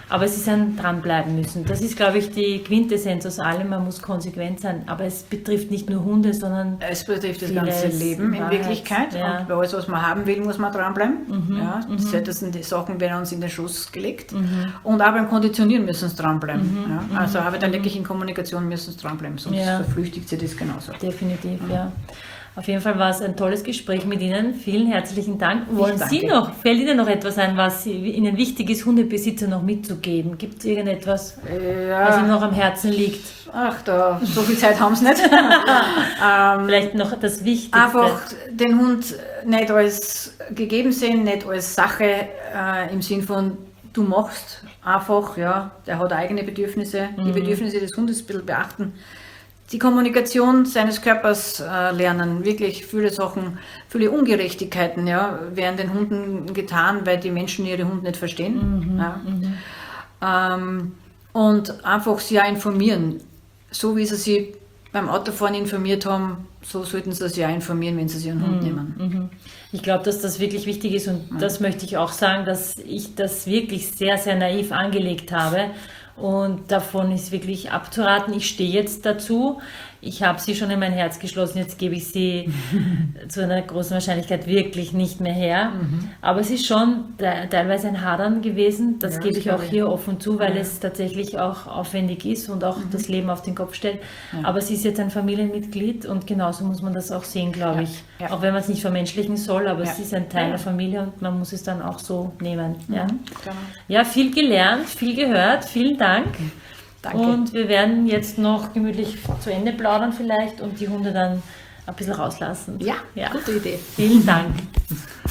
S1: Aber sie sind dranbleiben müssen. Das ist, glaube ich, die Quintessenz aus allem. Man muss konsequent sein. Aber es betrifft nicht nur Hunde, sondern
S2: es betrifft das
S1: vieles
S2: ganze Leben in
S1: Wahrheit.
S2: Wirklichkeit.
S1: Ja.
S2: Und bei alles, was man haben will, muss man dranbleiben. Ja, das sind die Sachen, werden uns in den Schuss gelegt. Und auch beim Konditionieren müssen sie dranbleiben. Ja. Also aber der täglichen Kommunikation müssen sie dranbleiben, sonst verflüchtigt sie das genauso.
S1: Definitiv, ja. Auf jeden Fall war es ein tolles Gespräch mit Ihnen. Vielen herzlichen Dank. Fällt Ihnen noch etwas ein, was Ihnen wichtig ist, Hundebesitzer noch mitzugeben? Gibt es irgendetwas, was Ihnen noch am Herzen liegt?
S2: Ach, so viel Zeit haben sie nicht.
S1: Vielleicht noch das Wichtigste.
S2: Einfach den Hund nicht als gegeben sehen, nicht als Sache im Sinn von, du machst einfach, ja, der hat eigene Bedürfnisse, die Bedürfnisse des Hundes ein bisschen beachten. Die Kommunikation seines Körpers lernen, wirklich viele Sachen, viele Ungerechtigkeiten werden den Hunden getan, weil die Menschen ihre Hunde nicht verstehen. Und einfach sie auch informieren. So wie sie sich beim Autofahren informiert haben, so sollten sie sich auch informieren, wenn sie sich einen Hund nehmen.
S1: Ich glaube, dass das wirklich wichtig ist und das möchte ich auch sagen, dass ich das wirklich sehr, sehr naiv angelegt habe. Und davon ist wirklich abzuraten. Ich stehe jetzt dazu. Ich habe sie schon in mein Herz geschlossen. Jetzt gebe ich sie zu einer großen Wahrscheinlichkeit wirklich nicht mehr her. Aber es ist schon teilweise ein Hadern gewesen. Das gebe ich auch hier offen zu, weil es tatsächlich auch aufwendig ist und auch das Leben auf den Kopf stellt. Aber sie ist jetzt ein Familienmitglied und genauso muss man das auch sehen, glaube ich. Auch wenn man es nicht vermenschlichen soll, aber es ist ein Teil der Familie und man muss es dann auch so nehmen. Ja, viel gelernt, viel gehört. Vielen Dank.
S2: Danke.
S1: Und wir werden jetzt noch gemütlich zu Ende plaudern vielleicht und die Hunde dann ein bisschen rauslassen.
S2: Ja, gute Idee.
S1: Vielen Dank.